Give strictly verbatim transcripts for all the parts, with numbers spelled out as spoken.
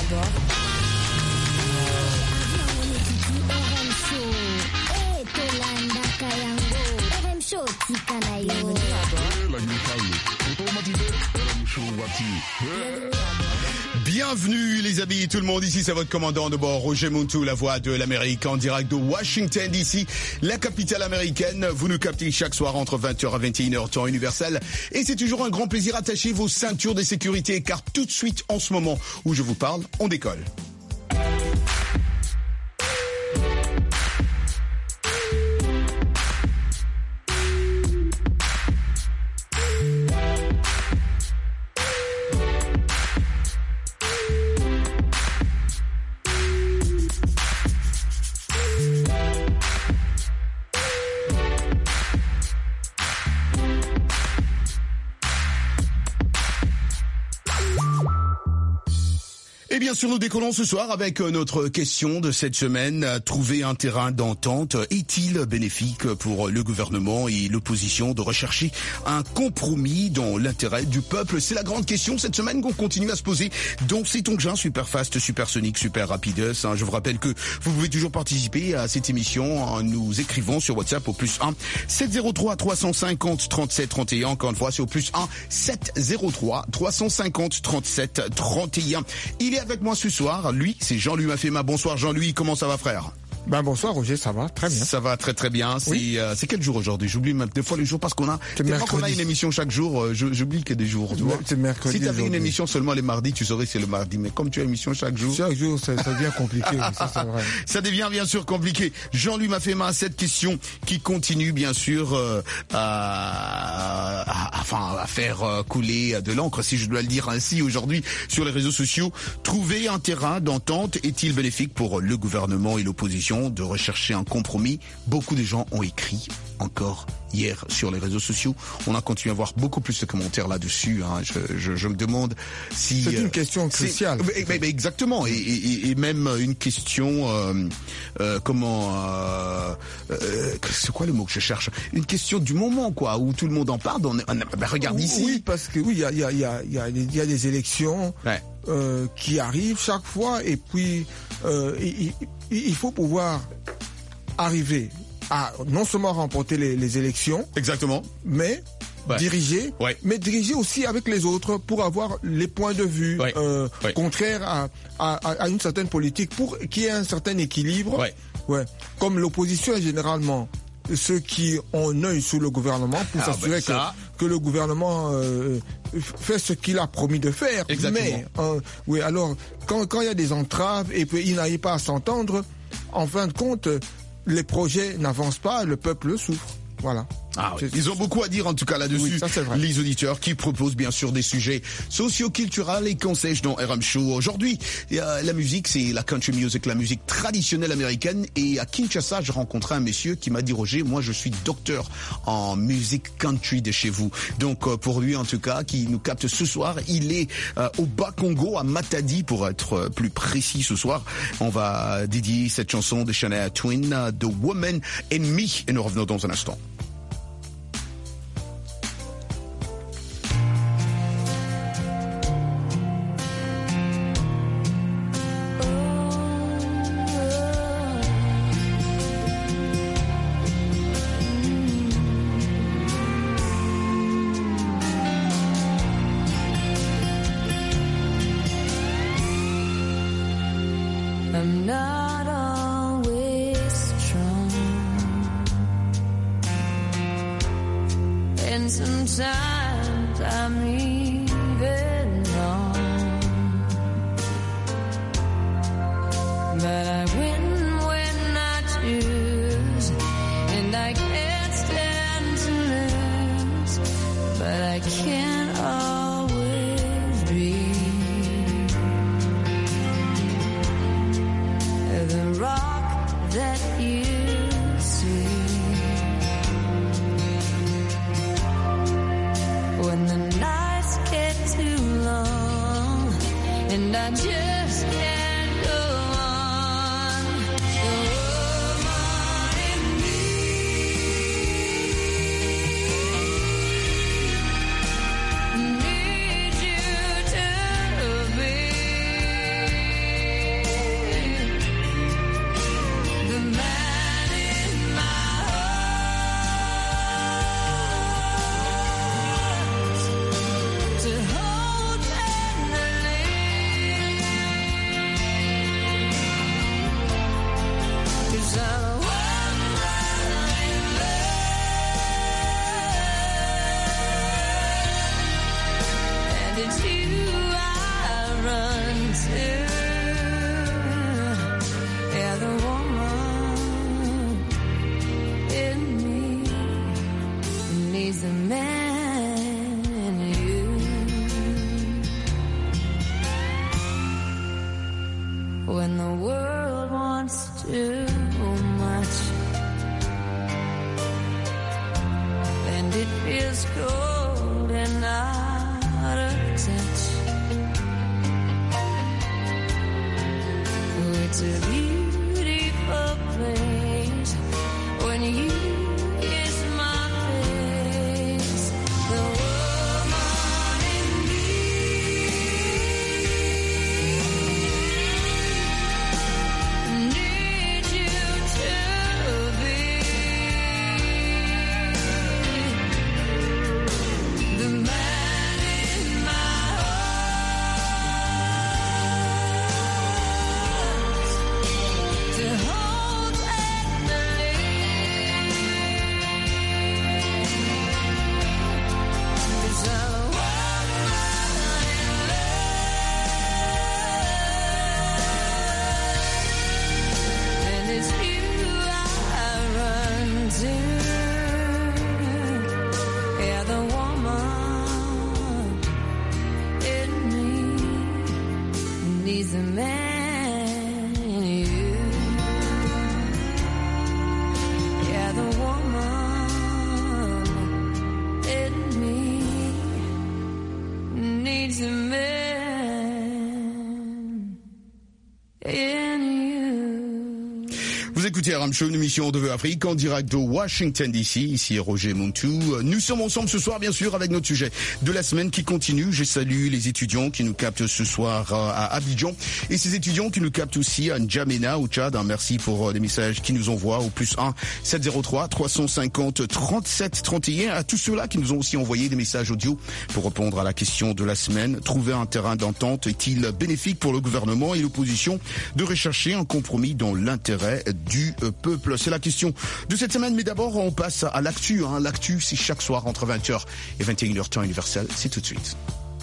bord. Bienvenue les amis, tout le monde, ici c'est votre commandant de bord, Roger Montou, la voix de l'Amérique, en direct de Washington D C, la capitale américaine. Vous nous captez chaque soir entre vingt heures à vingt et une heures, temps universel. Et c'est toujours un grand plaisir, attachez vos ceintures de sécurité, car tout de suite, en ce moment où je vous parle, on décolle. Et bien sûr, nous décollons ce soir avec notre question de cette semaine. Trouver un terrain d'entente est-il bénéfique pour le gouvernement et l'opposition de rechercher un compromis dans l'intérêt du peuple? C'est la grande question cette semaine qu'on continue à se poser dans cet engin super fast, super sonique, super rapides. Je vous rappelle que vous pouvez toujours participer à cette émission en nous écrivant sur WhatsApp au plus un sept zéro trois trois cent cinquante trente-sept trente et un. Encore une fois, c'est au plus un sept zéro trois trois cent cinquante trente-sept trente et un. Il est avec moi ce soir, lui, c'est Jean-Louis Mafema. Bonsoir Jean-Louis, comment ça va frère? Ben bonsoir Roger, ça va très bien. Ça va très très bien. C'est oui. euh, c'est quel jour aujourd'hui? J'oublie même des fois les jours parce qu'on a tellement qu'on a une émission chaque jour. Euh, j'oublie qu'il y a des jours. Tu vois. C'est mercredi. Si tu avais une émission seulement les mardis, tu saurais que c'est le mardi. Mais comme tu as une émission chaque jour, chaque jour, ça, ça devient compliqué. ça, c'est vrai. Ça devient bien sûr compliqué. Jean-Louis Mafema, cette question qui continue bien sûr euh, à, à, enfin à faire euh, couler de l'encre, si je dois le dire ainsi aujourd'hui sur les réseaux sociaux. Trouver un terrain d'entente est-il bénéfique pour le gouvernement et l'opposition de rechercher un compromis? Beaucoup de gens ont écrit encore hier sur les réseaux sociaux. On a continué à voir beaucoup plus de commentaires là-dessus. Hein. Je, je, je me demande si... C'est une euh, question cruciale. Mais, mais, mais exactement. Et, et, et même une question... Euh, euh, comment... Euh, euh, c'est quoi le mot que je cherche? Une question du moment, quoi, où tout le monde en parle. On, on, ben, regarde ici. Oui, parce que oui, il y a, y, a, y, a, y, a, y a des élections ouais. euh, qui arrivent chaque fois. Et puis, euh, il, il faut pouvoir arriver à non seulement remporter les, les élections, exactement, mais ouais. diriger, ouais. mais diriger aussi avec les autres pour avoir les points de vue ouais. Euh, ouais. contraires à, à, à une certaine politique, pour qu'il y ait un certain équilibre. Ouais. Ouais. Comme l'opposition est généralement ceux qui ont un œil sur le gouvernement pour ah s'assurer ben que, que le gouvernement euh, fait ce qu'il a promis de faire. Exactement. Mais euh, oui, alors quand quand il y a des entraves et puis ils n'arrivent pas à s'entendre, en fin de compte, les projets n'avancent pas, le peuple souffre. Voilà. Ah oui. Ils ont beaucoup à dire en tout cas là-dessus, oui, ça, c'est vrai. Les auditeurs qui proposent bien sûr des sujets socio-culturels et conseils dans R M Show. Aujourd'hui, la musique, c'est la country music, la musique traditionnelle américaine. Et à Kinshasa, j'ai rencontré un monsieur qui m'a dit, Roger, moi je suis docteur en musique country de chez vous. Donc pour lui en tout cas, qui nous capte ce soir, il est euh, au Bas-Congo, à Matadi pour être plus précis ce soir. On va dédier cette chanson de Shania Twain, The Woman in Me, et nous revenons dans un instant. I'm not always strong, and sometimes I'm even wrong, but I win when I choose, and I can't stand to lose, but I can't always be the rock that you see. When the nights get too long and I just can't go on, the woman in me needs you to be. when the world wants too much, and it feels cold and out of touch. Oh, it's a beautiful place when you kiss my face. The woman in me needs you to be the man in my heart, to hold tenderly, 'cause I'm a woman in love, and it's you I run to. Yeah, the woman in me needs a man in you. Yeah, the woman in me needs a man in you. Vous écoutez Aram Show, une émission de Vœux Afrique en direct de Washington D C. Ici Roger Montou. Nous sommes ensemble ce soir, bien sûr, avec notre sujet de la semaine qui continue. Je salue les étudiants qui nous captent ce soir à Abidjan et ces étudiants qui nous captent aussi à N'Djamena au Tchad. Merci pour les messages qui nous envoient au plus un sept zéro trois trois cent cinquante trente-sept trente et un. À tous ceux-là qui nous ont aussi envoyé des messages audio pour répondre à la question de la semaine. Trouver un terrain d'entente est-il bénéfique pour le gouvernement et l'opposition de rechercher un compromis dans l'intérêt du euh, peuple? C'est la question de cette semaine, mais d'abord on passe à l'actu. Hein. L'actu, c'est chaque soir entre vingt heures et vingt et une heures temps universel. C'est tout de suite.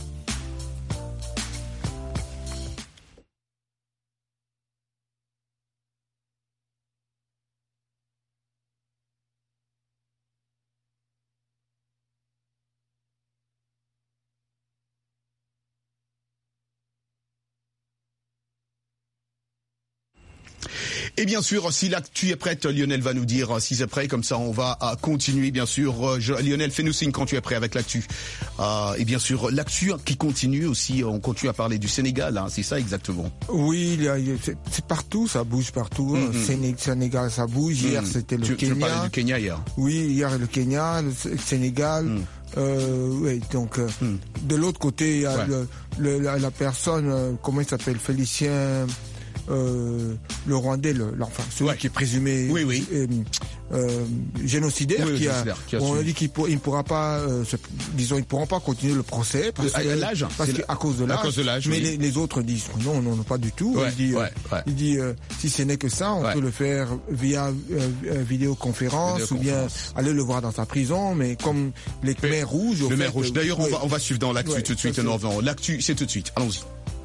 Et bien sûr, si l'actu est prête, Lionel va nous dire si c'est prêt. Comme ça, on va uh, continuer, bien sûr. Je, Lionel, fais-nous signe quand tu es prêt avec l'actu. Uh, et bien sûr, l'actu qui continue aussi. On continue à parler du Sénégal, hein, c'est ça exactement. Oui, il y a, c'est, c'est partout, ça bouge partout. Mm-hmm. Séné, Sénégal, ça bouge. Hier, mm. c'était le tu, Kenya. Tu parlais du Kenya hier. Oui, hier le Kenya, le Sénégal. Mm. Euh, oui, donc euh, mm. de l'autre côté, il y a ouais. le, le, la, la personne, euh, comment il s'appelle, Félicien. Euh, le Rwandais, le, enfin celui ouais. qui est présumé oui, oui. Euh, euh, génocidaire, oui, qui, a, qui a on a dit qu'il ne pourra pas, euh, se, disons, ils pourront pas continuer le procès parce à, que, l'âge, parce que, à cause de l'âge. À cause de l'âge mais oui. les, les autres disent non, non, non, pas du tout. Ouais, il dit, ouais, euh, ouais. il dit euh, si ce n'est que ça, on ouais. peut le faire via euh, vidéoconférence, vidéoconférence ou bien aller le voir dans sa prison. Mais comme les Khmers rouges, le Khmer rouge. D'ailleurs, ouais. on va on va suivre dans l'actu ouais, tout de suite. Non, non, l'actu, c'est tout de suite. Allons-y.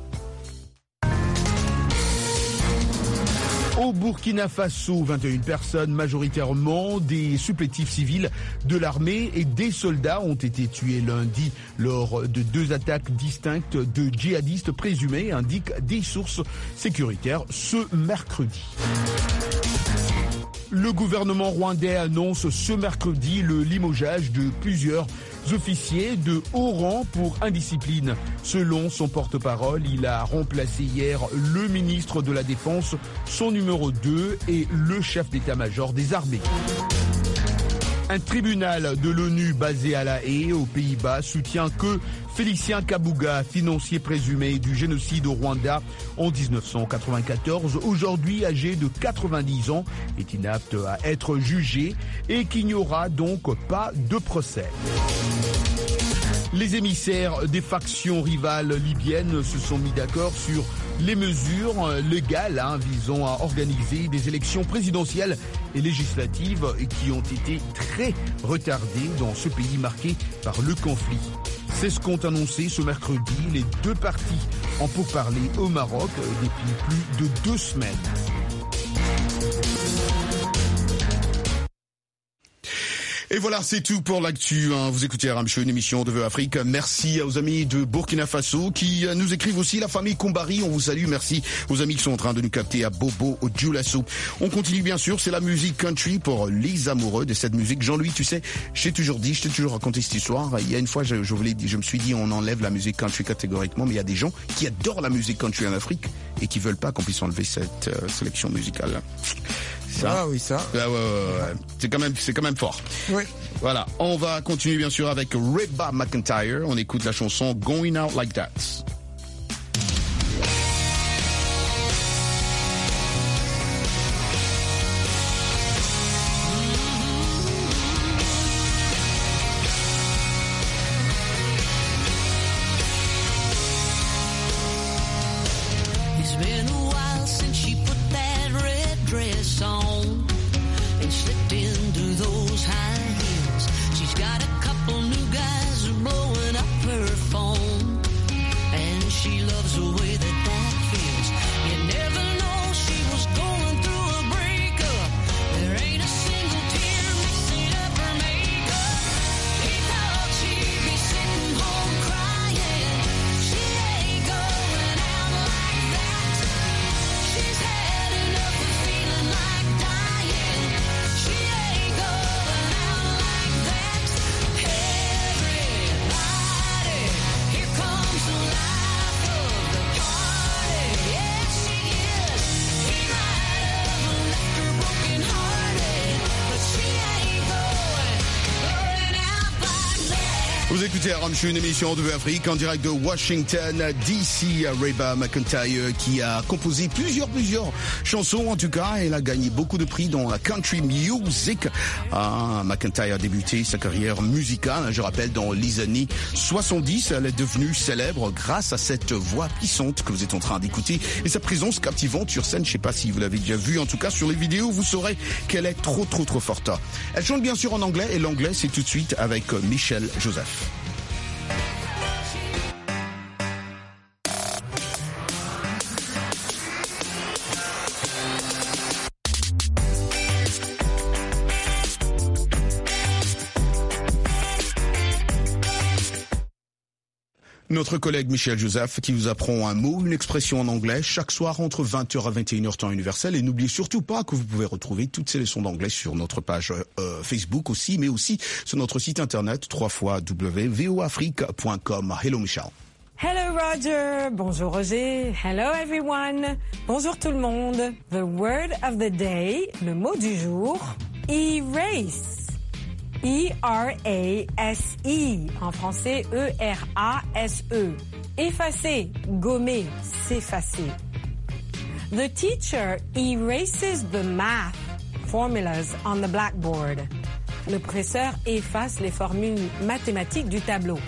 Au Burkina Faso, vingt et une personnes, majoritairement des supplétifs civils de l'armée et des soldats, ont été tués lundi lors de deux attaques distinctes de djihadistes présumés, indiquent des sources sécuritaires ce mercredi. Le gouvernement rwandais annonce ce mercredi le limogeage de plusieurs officiers de haut rang pour indiscipline. Selon son porte-parole, il a remplacé hier le ministre de la Défense, son numéro deux et le chef d'état-major des armées. Un tribunal de l'ONU basé à La Haye, aux Pays-Bas, soutient que Félicien Kabuga, financier présumé du génocide au Rwanda en dix-neuf cent quatre-vingt-quatorze, aujourd'hui âgé de quatre-vingt-dix ans, est inapte à être jugé et qu'il n'y aura donc pas de procès. Les émissaires des factions rivales libyennes se sont mis d'accord sur les mesures légales hein, visant à organiser des élections présidentielles et législatives qui ont été très retardées dans ce pays marqué par le conflit. C'est ce qu'ont annoncé ce mercredi les deux parties en pourparlers au Maroc depuis plus de deux semaines. Et voilà, c'est tout pour l'actu. Hein. Vous écoutez Aram Show, une émission de Vœux Afrique. Merci aux amis de Burkina Faso qui nous écrivent aussi. La famille Kombari, on vous salue. Merci aux amis qui sont en train de nous capter à Bobo, au Djoulasso. On continue bien sûr, c'est la musique country pour les amoureux de cette musique. Jean-Louis, tu sais, je t'ai toujours dit, je t'ai toujours raconté cette histoire. Il y a une fois, je, je, voulais, je me suis dit, on enlève la musique country catégoriquement, mais il y a des gens qui adorent la musique country en Afrique et qui veulent pas qu'on puisse enlever cette euh, sélection musicale. Ça, ah oui, ça. Ah ouais, ouais, ouais. C'est quand même, c'est quand même fort. Oui. Voilà. On va continuer bien sûr avec Reba McEntire. On écoute la chanson Going Out Like That. Vous écoutez Aram Show, une émission de Vœux Afrique en direct de Washington D C. Reba McEntire qui a composé plusieurs, plusieurs chansons en tout cas. Elle a gagné beaucoup de prix dans la country music. Ah, McEntire a débuté sa carrière musicale, je rappelle, dans les années soixante-dix. Elle est devenue célèbre grâce à cette voix puissante que vous êtes en train d'écouter et sa présence captivante sur scène. Je sais pas si vous l'avez déjà vu, en tout cas sur les vidéos, vous saurez qu'elle est trop, trop, trop forte. Elle chante bien sûr en anglais et l'anglais c'est tout de suite avec Michel Joseph. Notre collègue Michel Joseph qui vous apprend un mot, une expression en anglais chaque soir entre vingt heures à vingt et une heures temps universel. Et n'oubliez surtout pas que vous pouvez retrouver toutes ces leçons d'anglais sur notre page euh, Facebook aussi, mais aussi sur notre site internet w w w point vo afrique point com. Hello Michel. Hello Roger, bonjour Roger, hello everyone, bonjour tout le monde. The word of the day, le mot du jour, erase. E R A S E, en français E R A S E. Effacer, gommer, s'effacer. The teacher erases the math formulas on the blackboard. Le professeur efface les formules mathématiques du tableau.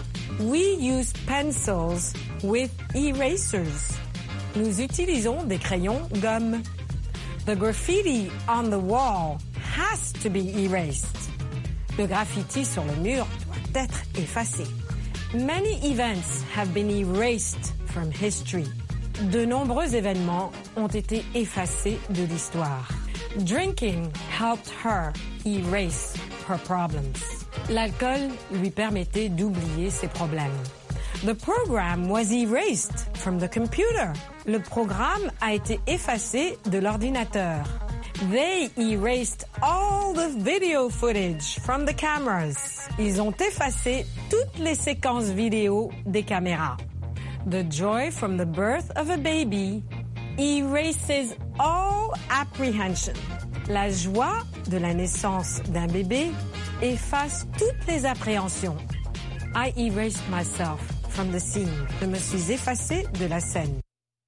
We use pencils with erasers. Nous utilisons des crayons gomme. The graffiti on the wall has to be erased. Le graffiti sur le mur doit être effacé. Many events have been erased from history. De nombreux événements ont été effacés de l'histoire. Drinking helped her erase her problems. L'alcool lui permettait d'oublier ses problèmes. The program was erased from the computer. Le programme a été effacé de l'ordinateur. They erased all the video footage from the cameras. Ils ont effacé toutes les séquences vidéo des caméras. The joy from the birth of a baby erases all apprehension. La joie de la naissance d'un bébé efface toutes les appréhensions. I erased myself from the scene. Je me suis effacé de la scène.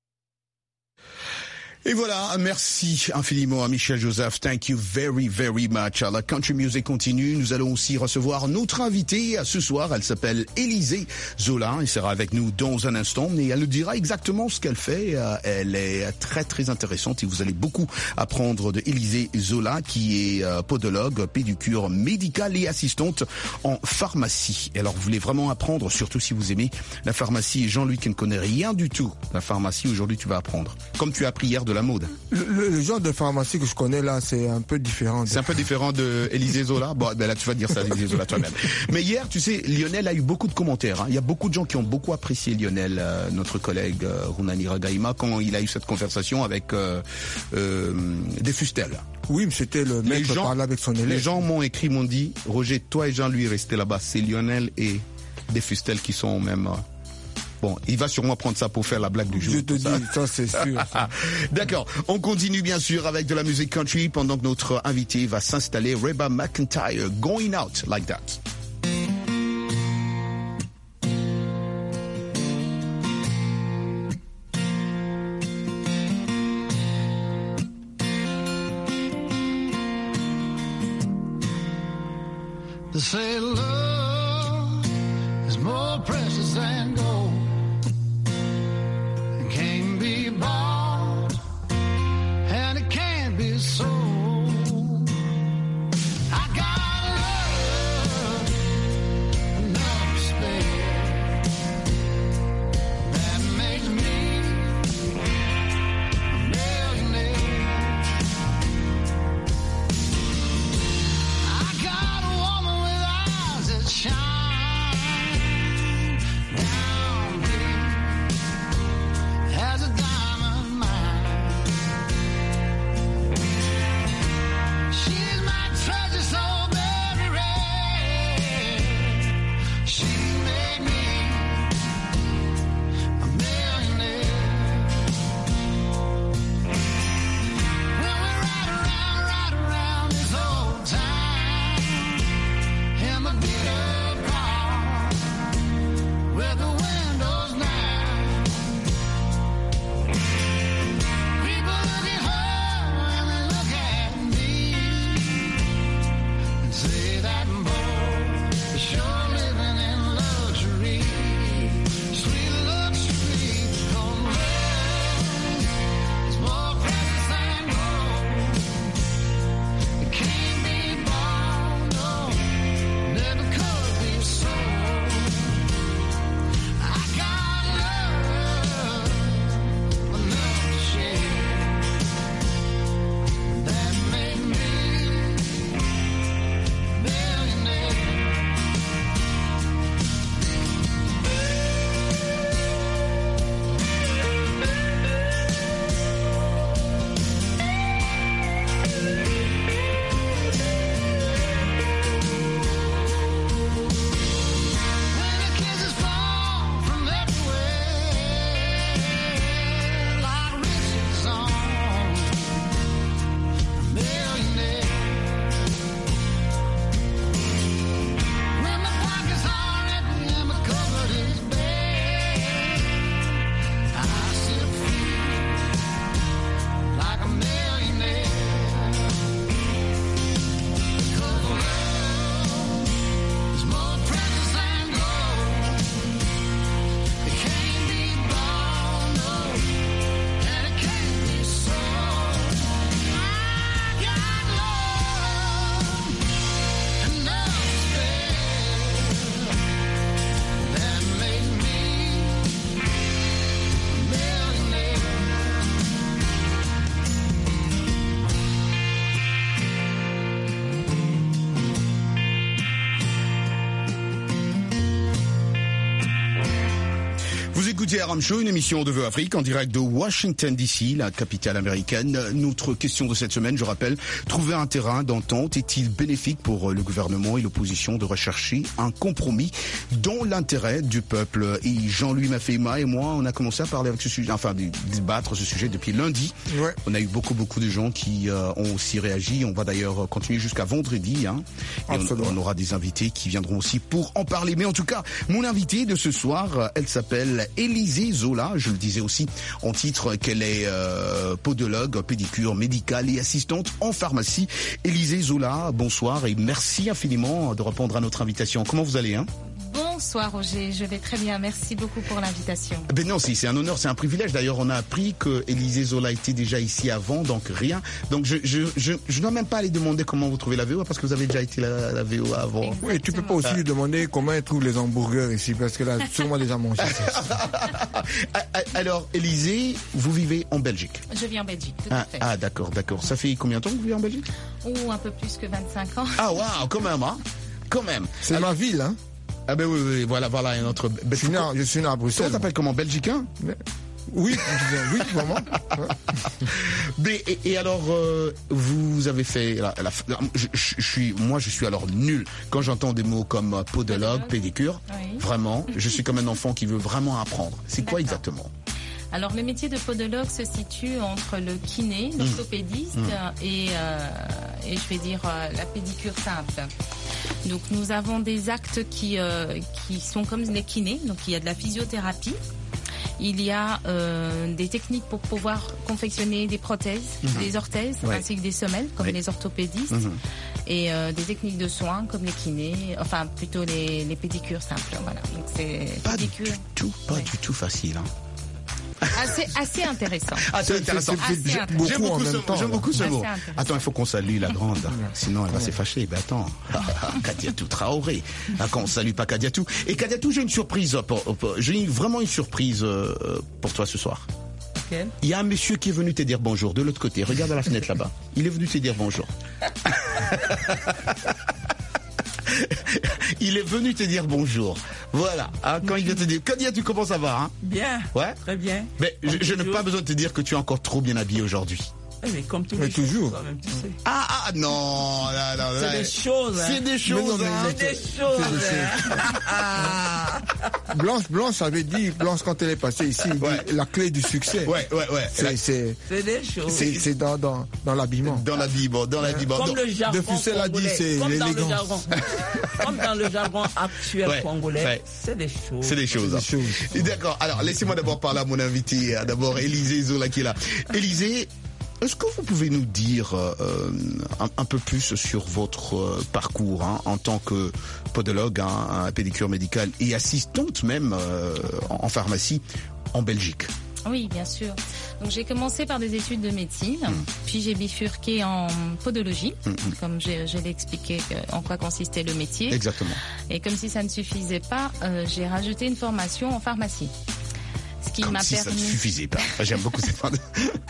Et voilà, merci infiniment à Michel Joseph. Thank you very, very much. La country music continue. Nous allons aussi recevoir notre invitée ce soir. Elle s'appelle Élisée Zola. Elle sera avec nous dans un instant. Et elle nous dira exactement ce qu'elle fait. Elle est très, très intéressante. Et vous allez beaucoup apprendre de Élisée Zola, qui est podologue, pédicure médicale et assistante en pharmacie. Et alors, vous voulez vraiment apprendre, surtout si vous aimez la pharmacie. Jean-Louis qui ne connaît rien du tout de la pharmacie, aujourd'hui, tu vas apprendre. Comme tu as appris hier de la mode. Le, le, le genre de pharmacie que je connais là, c'est un peu différent. De... C'est un peu différent de Élisée Zola. Bon, ben là, tu vas dire ça, Élisée Zola toi-même. Mais hier, tu sais, Lionel a eu beaucoup de commentaires. Hein. Il y a beaucoup de gens qui ont beaucoup apprécié Lionel, euh, notre collègue euh, Runani Ragaima, quand il a eu cette conversation avec euh, euh, Defustel. Oui, mais c'était le maître qui parlait avec son élève. Les gens m'ont écrit, m'ont dit, Roger, toi et Jean-Louis, restez là-bas. C'est Lionel et Defustel qui sont même... Euh, Bon, il va sûrement prendre ça pour faire la blague du jour. Je te dis, ça c'est sûr. D'accord. On continue bien sûr avec de la musique country pendant que notre invité va s'installer. Reba McEntire, Going Out Like That. They say love is more precious than gold. Can't be bought, and it can't be sold. I got love enough to spare that makes me a millionaire. I got a woman with eyes that shine down deep as a diamond mine. She's my treasure so very rare. She made me a millionaire. When we ride around, ride around this old town in my beat up car with the windows down. People look at her and they look at me and say that boy is sure living in luxury, sweet luxury. Because love is more precious than gold. It can't be bought, no, never could be sold. I got love enough to share that made me a millionaire. When the kisses fall from everywhere, like Richard song, a millionaire. When my pockets are empty and my cupboard is bare, I still feel like a millionaire. Because love is more precious than gold. It can't be bought, no, and it can't be sold. I got love enough to spare that made me a millionaire. Vous écoutez Aram Show, une émission de Vœux Afrique en direct de Washington D C, la capitale américaine. Notre question de cette semaine, je rappelle, trouver un terrain d'entente est-il bénéfique pour le gouvernement et l'opposition de rechercher un compromis dans l'intérêt du peuple? Et Jean-Louis Maféima et moi, on a commencé à parler avec ce sujet, enfin, de débattre ce sujet depuis lundi. Ouais. On a eu beaucoup, beaucoup de gens qui euh, ont aussi réagi. On va d'ailleurs continuer jusqu'à vendredi, hein. Et on, on aura des invités qui viendront aussi pour en parler. Mais en tout cas, mon invitée de ce soir, elle s'appelle Élisée Zola. Je le disais aussi en titre qu'elle est euh, podologue, pédicure médicale et assistante en pharmacie. Élisée Zola, bonsoir et merci infiniment de répondre à notre invitation. Comment vous allez, hein? Bonsoir Bonsoir Roger, je vais très bien, merci beaucoup pour l'invitation. Ben non, si, c'est un honneur, c'est un privilège. D'ailleurs, on a appris que Élisée Zola était déjà ici avant, donc rien. Donc je je je je dois même pas aller demander comment vous trouvez la V O A parce que vous avez déjà été la, la V O A avant. Exactement. Oui, tu peux pas aussi lui demander comment elle trouve les hamburgers ici parce qu'elle a sûrement déjà mangé. Alors, Élisée, vous vivez en Belgique. Je vis en Belgique, tout Ah, à fait. ah, d'accord, d'accord. Ça fait combien de temps que vous vivez en Belgique? Ou un peu plus que vingt-cinq ans. Ah waouh, quand même, hein. Quand même. C'est Alors- ma ville, hein. Ah ben oui, oui, voilà, voilà, un autre. Je suis né, à- je suis né à Ça Bruxelles. s'appelle comment, Belgicain? Oui, oui, vraiment. Ouais. Mais, et, et alors, euh, vous avez fait, la, la, la- je, je, je suis, moi, je suis alors nul quand j'entends des mots comme euh, podologue, pédicure. Oui. Vraiment, je suis comme un enfant qui veut vraiment apprendre. C'est quoi D'accord. exactement? Alors le métier de podologue se situe entre le kiné, Mmh. l'orthopédiste et, euh, et je vais dire euh, la pédicure simple. Donc nous avons des actes qui, euh, qui sont comme les kinés, donc il y a de la physiothérapie. Il y a euh, des techniques pour pouvoir confectionner des prothèses, des orthèses, Ouais. ainsi que des semelles, comme Ouais. les orthopédistes, Mhm. et euh, des techniques de soins, comme les kinés, enfin plutôt les, les pédicures simples. Voilà. Donc c'est Pas du pédicure tout, pas Ouais. du tout facile. Hein. assez, assez intéressant. Ah, c'est intéressant. c'est- Assez c'est- intéressant. J'aime beaucoup en beaucoup, même ce, temps, j'aime là. beaucoup ce Assez mot. intéressant. Attends, il faut qu'on salue la grande. Sinon, elle va se fâcher. Ben attends. Kadiatou Traoré. Ah, quand on salue pas Kadiatou. Et Kadiatou, j'ai une surprise. Pour, pour- j'ai une- vraiment une surprise euh, pour toi ce soir. Quel? Il y a un monsieur qui est venu te dire bonjour de l'autre côté. Regarde à la fenêtre là-bas. Il est venu te dire bonjour. Il est venu te dire bonjour. Voilà. Ah, quand il vient te dire, Kadiatou, comment ça va, hein? Bien. Ouais. Très bien. Mais je, je n'ai pas besoin de te dire que tu es encore trop bien habillé aujourd'hui. Eh, Mais comme tous Mais les jours, toujours. quand même, tu sais. Ah, ah, non, là, là, là. C'est des choses. hein. C'est des Mais choses, non, mais hein. C'est des choses. hein. Ah. Blanche, Blanche avait dit, Blanche quand elle est passée ici, elle dit, Ouais. la clé du succès. Ouais, ouais, ouais. C'est, c'est, C'est des choses. c'est, c'est dans, dans, dans l'habillement. Dans l'habillement, dans l'habillement. Comme Non. le jargon De Fussel a dit, congolais. c'est Comme dans le l'élégance. jargon. Comme dans le jargon actuel Ouais, congolais, ouais. c'est des choses. C'est des choses. Des hein. choses. D'accord. Alors, laissez-moi d'abord parler à mon invité. hein. D'abord, Élisée Zola qui est là. Élisée, est-ce que vous pouvez nous dire euh, un, un peu plus sur votre euh, parcours hein, en tant que podologue, hein, un pédicure médical et assistante même euh, en, en pharmacie en Belgique? Oui, bien sûr. Donc j'ai commencé par des études de médecine, puis j'ai bifurqué en podologie, comme je, je l'ai expliqué que- en quoi consistait le métier. Exactement. Et comme si ça ne suffisait pas, euh, j'ai rajouté une formation en pharmacie. Ce qui Comme m'a si ça ne permis. suffisait pas. J'aime beaucoup cette phrase.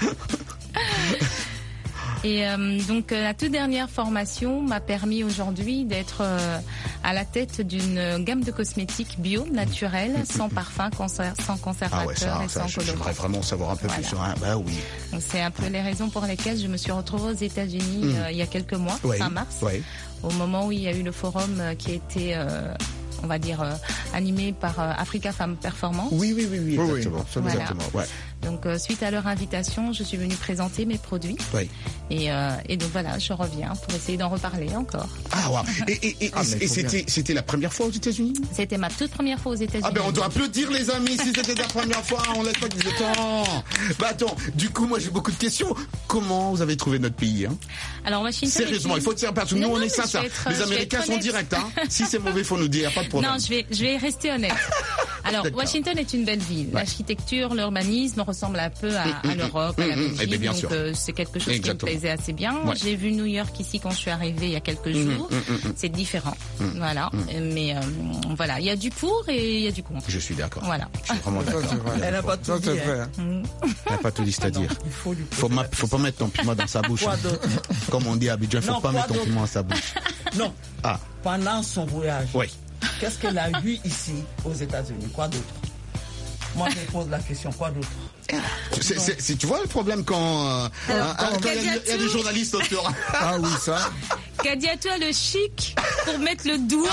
Et euh, donc euh, la toute dernière formation m'a permis aujourd'hui d'être euh, à la tête d'une gamme de cosmétiques bio, naturels, sans parfum, conser- sans conservateur Ah ouais, ça, et ça sans j'aimerais colorant. vraiment savoir un peu Voilà. plus sur un. Bah oui. Donc c'est un peu les raisons pour lesquelles je me suis retrouvée aux États-Unis Mm. euh, il y a quelques mois, Ouais. fin mars, Ouais. au moment où il y a eu le forum euh, qui a été, euh, on va dire, euh, animé par euh, Africa Femmes Performance. Oui, oui, oui, oui, Oui, oui, exactement. c'est Voilà. Exactement. Ouais. Donc euh, suite à leur invitation, je suis venue présenter mes produits. Ouais. Et, euh, et donc voilà, je reviens pour essayer d'en reparler encore. Ah ouais. Et, et, et, Ah, mais et faut c'était, c'était la première fois aux États-Unis? C'était ma toute première fois aux États-Unis. Ah ben on doit applaudir les amis si c'était la première fois, on laisse pas du temps. Bah attends, du coup moi j'ai beaucoup de questions. Comment vous avez trouvé notre pays hein? Alors Washington. Sérieusement, est il faut dire parce que nous Non, on non, est mais je vais sincères. être- Les je vais Américains être sont honnête. directs hein. Si c'est mauvais, faut nous dire, pas de problème. Non, je vais, je vais rester honnête. Alors, D'accord. Washington est une belle ville. Ouais. L'architecture, l'urbanisme ressemble un peu à, à l'Europe, à la mm, mm. Belgique. Eh bien, bien donc, sûr. euh, c'est quelque chose Exactement. qui me plaisait assez bien. Ouais. J'ai vu New York ici quand je suis arrivée il y a quelques jours. mm, mm, mm. C'est différent. Voilà. Mais euh, voilà, il y a du pour et il y a du contre. Je suis d'accord. Voilà. Je suis vraiment Ça, d'accord. c'est vrai. Elle n'a pas tout Ça, dit. c'est hein. vrai. hein. Elle n'a pas tout dit, c'est-à-dire. Il faut lui Faut, ma- faut pas mettre ton piment dans sa bouche. Quoi hein. d'autre? Comme on dit à Abidjan, faut Non, pas quoi mettre ton d'autre? piment dans sa bouche. Non. Ah, Pendant son voyage, oui. qu'est-ce qu'elle a vu ici aux États-Unis? Quoi d'autre? Moi, je me pose la question. Quoi d'autre? C'est, c'est, c'est- tu vois le problème quand, euh, Alors, hein, hein, quand il y a- il y, a des Kadiatou- journalistes autour. Ah oui, ça, Kadiatou a le chic pour mettre le doigt.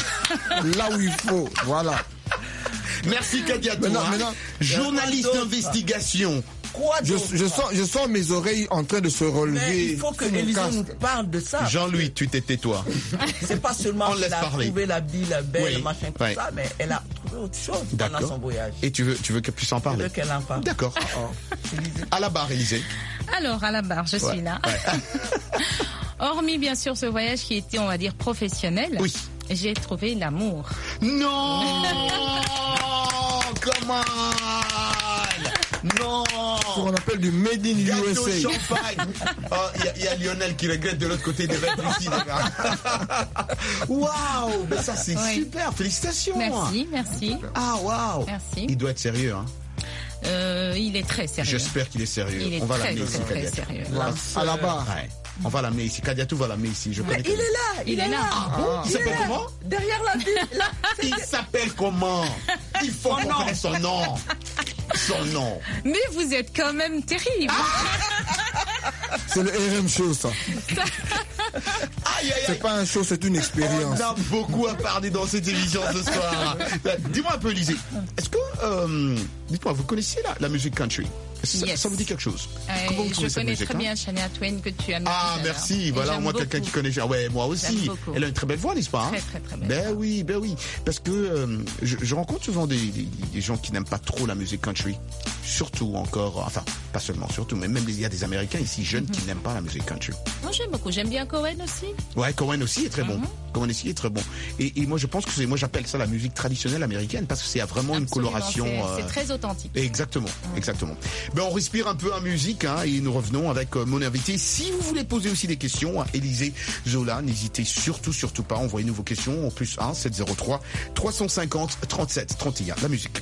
là où il faut, voilà. Merci Kadiatou. Maintenant, hein. maintenant, Journaliste il y a quoi d'autre? d'investigation. Quoi Je, d'autre? je sens, je sens mes oreilles en train de se relever. Mais il faut que sous mon Élisée casque. nous parle de ça. Jean-Louis, tu t'es tais-toi. C'est pas seulement On laisse qu'elle a parler. trouvé la ville belle, Oui, machin, tout ouais. ça, mais elle a trouvé autre chose pendant D'accord. son voyage. Et tu veux, tu veux qu'elle puisse en Je parler? veux qu'elle en parle. D'accord. Élisée. À la barre, Élisée. Alors, à la barre, je Ouais, suis là. ouais. Hormis, bien sûr, ce voyage qui était, on va dire, professionnel. Oui. J'ai trouvé l'amour. Non. Come on. Non. Ce qu'on appelle du made in U S A. Champagne. Il oh, y, y a Lionel qui regrette de l'autre côté des verres ici. Waouh, mais ça c'est oui. super. Félicitations. Merci, merci. Ah waouh. Merci. Il doit être sérieux, hein. Euh, il est très sérieux. J'espère qu'il est sérieux. Il est On va très, l'amener très, ici, très Kadiatou. sérieux. À la barre. Ouais. On va l'amener ici. Kadiatou va l'amener ici. Je connais. Il est là. Il, il est là. Ah, bon ah. Il s'appelle comment? Derrière la ville. Il s'appelle comment? Il faut qu'on connaisse son nom. Son nom. Mais vous êtes quand même terrible. C'est le R M Show, ça. Aïe, aïe, aïe. C'est pas un show, c'est une expérience. On a beaucoup à parler dans cette émission ce soir. Dis-moi un peu, Élisée. Est-ce que, euh, dites-moi, vous connaissez la, la musique country? Ça, yes. ça vous dit quelque chose? euh, Comment vous Je trouvez cette connais musique, très hein? bien Shania Twain que tu as mis. Ah, merci. Voilà, moi, quelqu'un qui connaît. Ah ouais, moi aussi. Elle a une très belle voix, n'est-ce pas? Très, très, très belle. Ben oui, ben oui. Parce que euh, je, je rencontre souvent des, des, des gens qui n'aiment pas trop la musique country. Surtout encore, enfin, pas seulement surtout, mais même il y a des Américains ici jeunes mm-hmm. qui n'aiment pas la musique country. Moi, j'aime beaucoup. J'aime bien Cohen aussi. Ouais, Cohen aussi est très bon. Mm-hmm. Cohen aussi est très bon. Et, et moi, je pense que c'est, moi, j'appelle ça la musique traditionnelle américaine parce que c'est vraiment Absolument, une coloration. C'est, euh... c'est très authentique. Exactement, mm. exactement. Ben, on respire un peu en musique, hein, et nous revenons avec euh, mon invité. Si vous voulez poser aussi des questions à Élisée Zola, n'hésitez surtout, surtout pas. Envoyez-nous vos questions au plus un sept zéro trois trois cent cinquante trente-sept trente et un. La musique.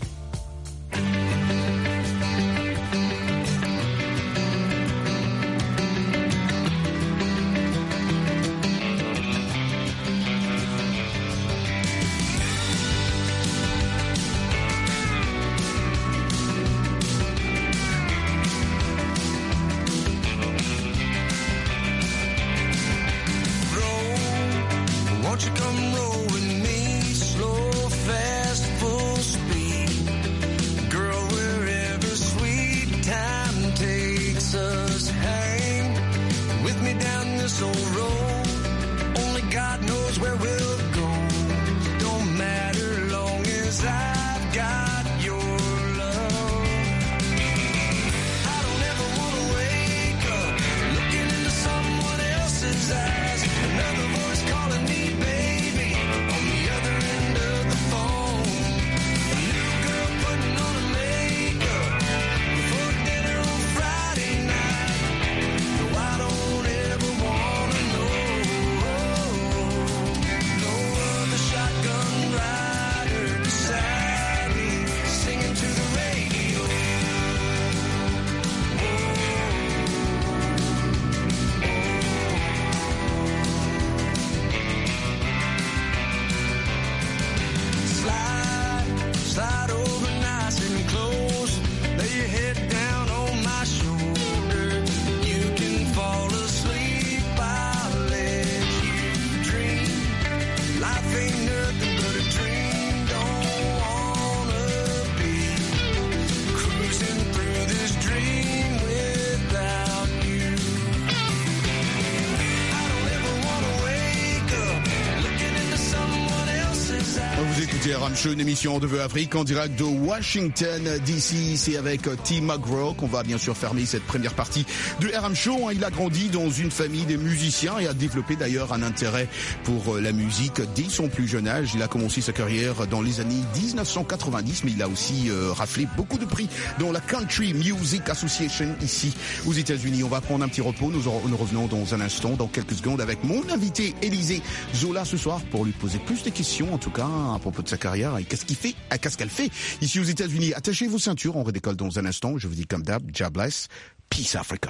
R M Show, une émission de Vœux Afrique en direct de Washington D C. C'est avec T. McGraw qu'on va bien sûr fermer cette première partie de R M Show. Il a grandi dans une famille de musiciens et a développé d'ailleurs un intérêt pour la musique dès son plus jeune âge. Il a commencé sa carrière dans les années dix-neuf cent quatre-vingt-dix, mais il a aussi euh, raflé beaucoup de prix dans la Country Music Association ici aux États-Unis. On va prendre un petit repos. Nous, nous revenons dans un instant, dans quelques secondes, avec mon invité Élisée Zola ce soir pour lui poser plus de questions, en tout cas à propos de sa carrière et qu'est-ce qu'il fait, qu'est-ce qu'elle fait ici aux États-Unis. Attachez vos ceintures, on redécolle dans un instant. Je vous dis comme d'hab, God bless, peace Africa.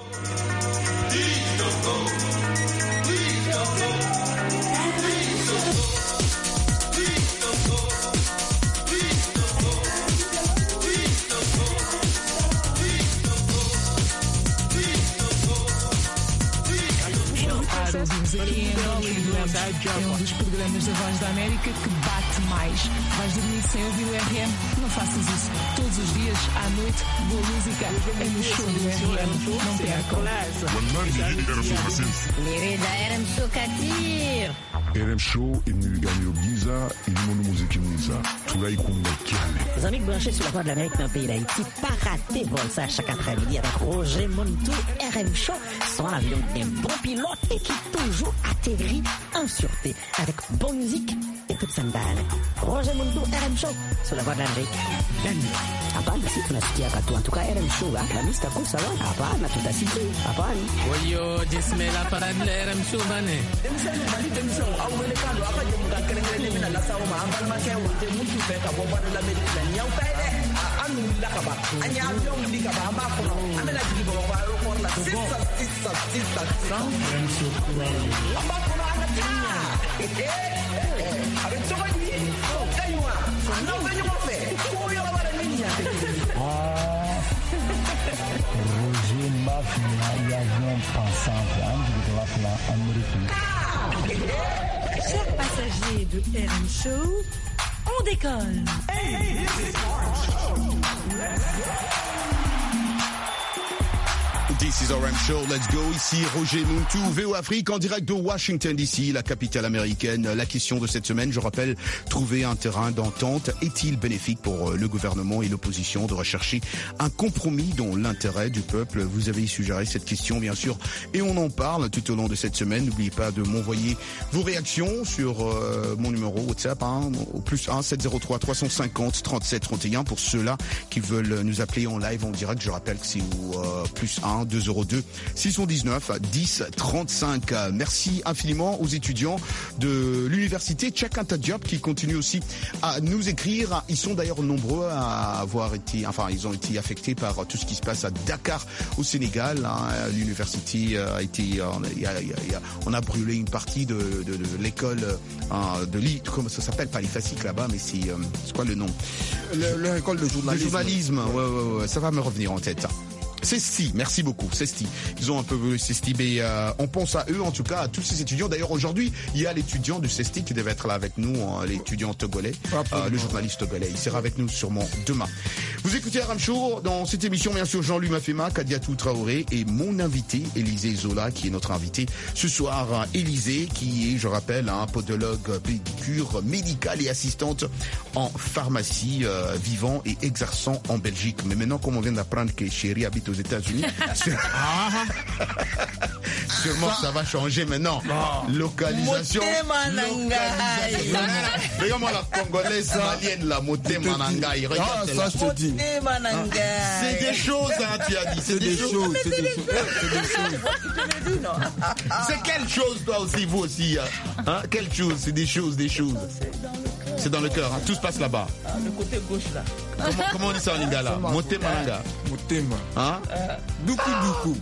É um dos programas da Voz da América que bate mais. Vais dormir sem ouvir o R M? Não faças isso. Todos os dias, à noite, boa música é no show do R M. Não percam. Mirida R M Show katir. R M Show imeganyiro byiza irimo n'umuziki mwiza turayikunda cyane. Les amis branchés sur la Voix de l'Amérique dans le pays d'Haïti, pas rater vol ça chaque après-midi avec Roger Montou. R M Show, son avion d'un bon pilote et qui toujours toujours atterri en sûreté avec bonne musique et toute sandale. Roger Mundo, R M Show, sur la voie de l'Amérique. Hapana, si tunasikia katu. En tout cas, R M Show, la mista kusa wana. Hapana, tutasikia. Hapana. Wayo, jismela parade la R M Show bane. Emisano mali emisano au wele kando aka je muda kerengere mina la sawo ma ambal ma ke wote mutu fe ka bo bana la Amerique la nyaw tay de anu la ka ba anya avion li ka ba ma ko amela jigi bo ba ro ko la sisa sisa sisa amba ko na anya eh eh avec so mani kaywa no venyo mo fe ko yo ba la niña ah Roger Mafia y avion pensant de la plan américain. Chers passagers de R M Show, on décolle. Hey, This is R M Show, let's go. Ici Roger Muntu, V O Afrique, en direct de Washington D C, la capitale américaine. La question de cette semaine, je rappelle, trouver un terrain d'entente est-il bénéfique pour le gouvernement et l'opposition de rechercher un compromis dans l'intérêt du peuple? Vous avez suggéré cette question, bien sûr, et on en parle tout au long de cette semaine. N'oubliez pas de m'envoyer vos réactions sur euh, mon numéro WhatsApp, hein, au plus un sept zéro trois trois cent cinquante trente-sept trente et un pour ceux-là qui veulent nous appeler en live, en direct. Je rappelle que c'est au euh, plus un deux zéro deux six cent dix-neuf dix trente-cinq. Merci infiniment aux étudiants de l'université Check Anta Diop qui continuent aussi à nous écrire. Ils sont d'ailleurs nombreux à avoir été, enfin ils ont été affectés par tout ce qui se passe à Dakar au Sénégal. L'université a été, il y a, il y a, il y a, on a brûlé une partie de, de, de l'école de l'I, comment ça s'appelle, pas l'IFASIC là-bas, mais c'est, c'est quoi le nom? Leur école de journalisme. Le journalisme, ouais, ouais, ouais, ça va me revenir en tête. Cesti, merci beaucoup, Cesti. Ils ont un peu Cesti, mais euh, on pense à eux, en tout cas, à tous ces étudiants. D'ailleurs, aujourd'hui, il y a l'étudiant du Cesti qui devait être là avec nous, hein, l'étudiant togolais, euh, le journaliste togolais. Il sera avec nous sûrement demain. Vous écoutez R M Show, dans cette émission, bien sûr, Jean-Louis Mafema, Kadiatou Traoré et mon invité, Élisée Zola, qui est notre invité ce soir. Élisée, qui est, je rappelle, un podologue, pédicure médicale et assistante en pharmacie, euh, vivant et exerçant en Belgique. Mais maintenant, comme on vient d'apprendre que Chéri habite aux États-Unis, sûrement ça va changer maintenant. Localisation. Localisation. Regarde-moi la congolaise malienne, la moté manangaï. Ah, ça je te dis. C'est des choses, hein, tu as dit. C'est des choses. C'est des choses. C'est quelle chose, toi aussi, vous aussi, hein? Quelle chose? C'est des choses, des choses. C'est dans le cœur, hein. Tout se passe là-bas. Ah, le côté gauche là. Comment, comment on dit ça en lingala? Moté mananga. Motema. Hein? Euh, Doukou doukou.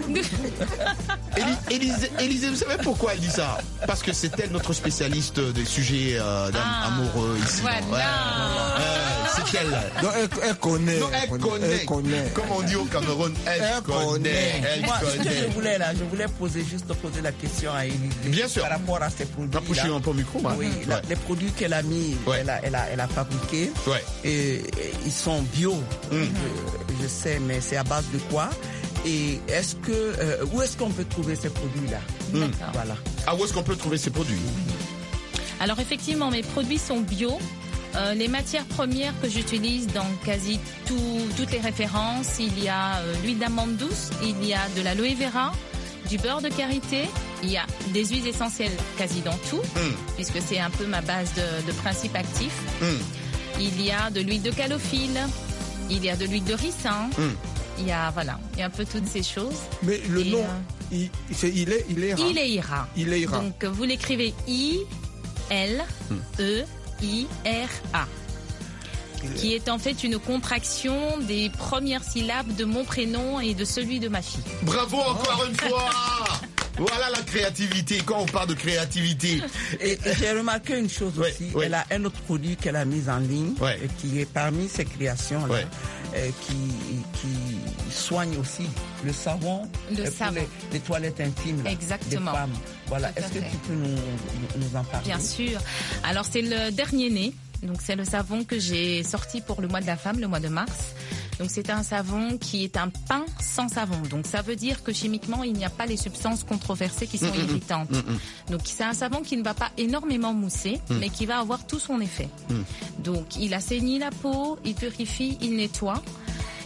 Élisée, Élisée, vous savez pourquoi elle dit ça? Parce que c'est elle notre spécialiste des sujets euh, ah, amoureux ici. Voilà. Ouais. Euh, c'est elle. Donc elle, elle connaît. Non, elle, elle connaît. Elle connaît. Comme on dit au Cameroun, elle, elle connaît. connaît. Elle Moi, connaît. ce que je voulais là, je voulais poser juste poser la question à Élisée. Bien sûr. Par rapport à ces produits. Rapprochez un peu au micro. Oui, ouais. la, les produits qu'elle a mis, ouais. elle, a, elle, a, elle a fabriqués. Ouais. Et, et ils sont bio. Mm. Je, je sais, mais c'est à base de quoi? Et est-ce que euh, où est-ce qu'on peut trouver ces produits-là? D'accord. Voilà. Ah, où est-ce qu'on peut trouver ces produits? Alors effectivement, mes produits sont bio. Euh, les matières premières que j'utilise dans quasi tout, toutes les références, il y a euh, l'huile d'amande douce, il y a de l'aloe vera, du beurre de karité, il y a des huiles essentielles quasi dans tout, mm. puisque c'est un peu ma base de, de principe actif. Mm. Il y a de l'huile de calophylle, il y a de l'huile de ricin, mm. il y a voilà, il y a un peu toutes ces choses. Mais le Et, nom, euh, il, c'est, il est, il est ira. Il est ira. Il est ira. Donc vous l'écrivez I L E I R A. Qui est en fait une contraction des premières syllabes de mon prénom et de celui de ma fille. Bravo encore oh. une fois. Voilà la créativité, quand on parle de créativité. Et, et j'ai remarqué une chose ouais, aussi, ouais. Elle a un autre produit qu'elle a mis en ligne, ouais. et qui est parmi ses créations, là, ouais. euh, qui, qui soigne aussi le savon, le pour savon. Les, les toilettes intimes là, exactement. des femmes. Voilà. Tout Est-ce que fait. tu peux nous, nous en parler? Bien sûr. Alors c'est le dernier né. Donc c'est le savon que j'ai sorti pour le mois de la femme, le mois de mars. Donc c'est un savon qui est un pain sans savon. Donc ça veut dire que chimiquement il n'y a pas les substances controversées qui sont mmh, irritantes. Mmh. Donc c'est un savon qui ne va pas énormément mousser, mmh. mais qui va avoir tout son effet. Mmh. Donc il assainit la peau, il purifie, il nettoie.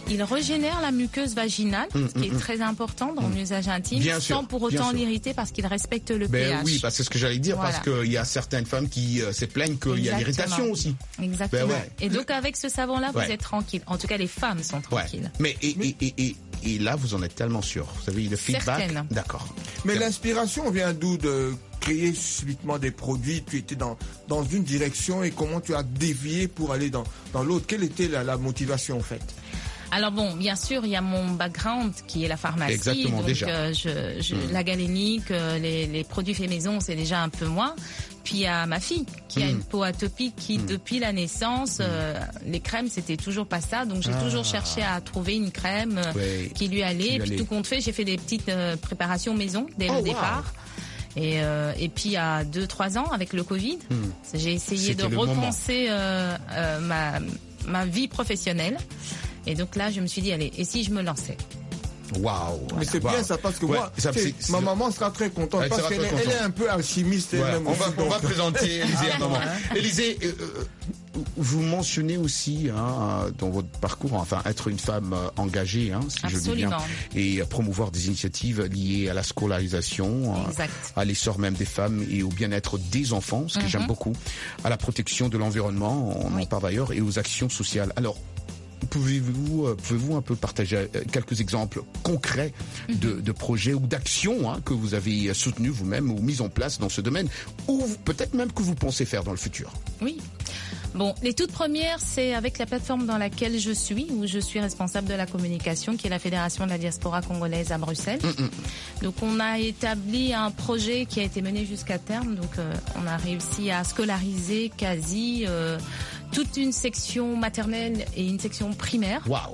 il régénère la muqueuse vaginale, Mmh, ce qui est mmh, très important dans l'usage intime, Bien sans sûr, pour bien autant sûr. l'irriter parce qu'il respecte le Ben pH. oui, parce que c'est ce que j'allais dire, Voilà. parce qu'il y a certaines femmes qui euh, se plaignent qu'il y a Exactement. l'irritation aussi. Exactement. Ben ouais. Et donc avec ce savon-là, Ouais. vous êtes tranquille. En tout cas, les femmes sont Ouais. tranquilles. Mais et, et, et, et, et là, vous en êtes tellement sûr. Vous avez eu le feedback. Certaines. D'accord. Mais l'inspiration vient d'où de créer subitement des produits? Tu étais dans, dans une direction et comment tu as dévié pour aller dans, dans l'autre? Quelle était la, la motivation en fait? Alors bon, bien sûr, il y a mon background qui est la pharmacie. Exactement, donc, déjà. euh, je, je, Mm. la galénique, euh, les, les produits faits maison, c'est déjà un peu moins. Puis il y a ma fille qui a Mm. une peau atopique qui, Mm. depuis la naissance, euh, les crèmes, c'était toujours pas ça. Donc j'ai Ah. toujours cherché à trouver une crème euh, Ouais. qui lui allait. Qui lui Et puis allait. tout compte fait, j'ai fait des petites euh, préparations maison dès Oh, le wow. départ. Et, euh, et puis il y a deux trois ans, avec le Covid, Mm. j'ai essayé de C'était le moment. repenser euh, euh, ma, ma vie professionnelle. Et donc là, je me suis dit, allez, et si je me lançais? Waouh. Mais c'est Waouh. bien ça parce que Ouais, moi, ça, tu sais, c'est- c'est- ma maman sera très contente Elle parce sera qu'elle très est, elle contente. est un peu alchimiste Ouais, elle-même on, aussi, va, on donc. va présenter Élisée un moment. Ouais. Élisée, euh, euh, vous mentionnez aussi hein, dans votre parcours, enfin être une femme euh, engagée, hein, si je dis bien, Absolument. et euh, promouvoir des initiatives liées à la scolarisation, euh, Exact. à l'essor même des femmes et au bien-être des enfants, ce que Mhm. j'aime beaucoup, à la protection de l'environnement, on en Oui. parle d'ailleurs, et aux actions sociales. Alors, Pouvez-vous, euh, pouvez-vous un peu partager euh, quelques exemples concrets de, de projets ou d'actions hein, que vous avez soutenues vous-même ou mises en place dans ce domaine, ou peut-être même que vous pensez faire dans le futur? Oui. Bon, les toutes premières, c'est avec la plateforme dans laquelle je suis, où je suis responsable de la communication, qui est la Fédération de la diaspora congolaise à Bruxelles. Mm-mm. Donc, on a établi un projet qui a été mené jusqu'à terme. Donc, euh, on a réussi à scolariser quasi euh, toute une section maternelle et une section primaire. Waouh!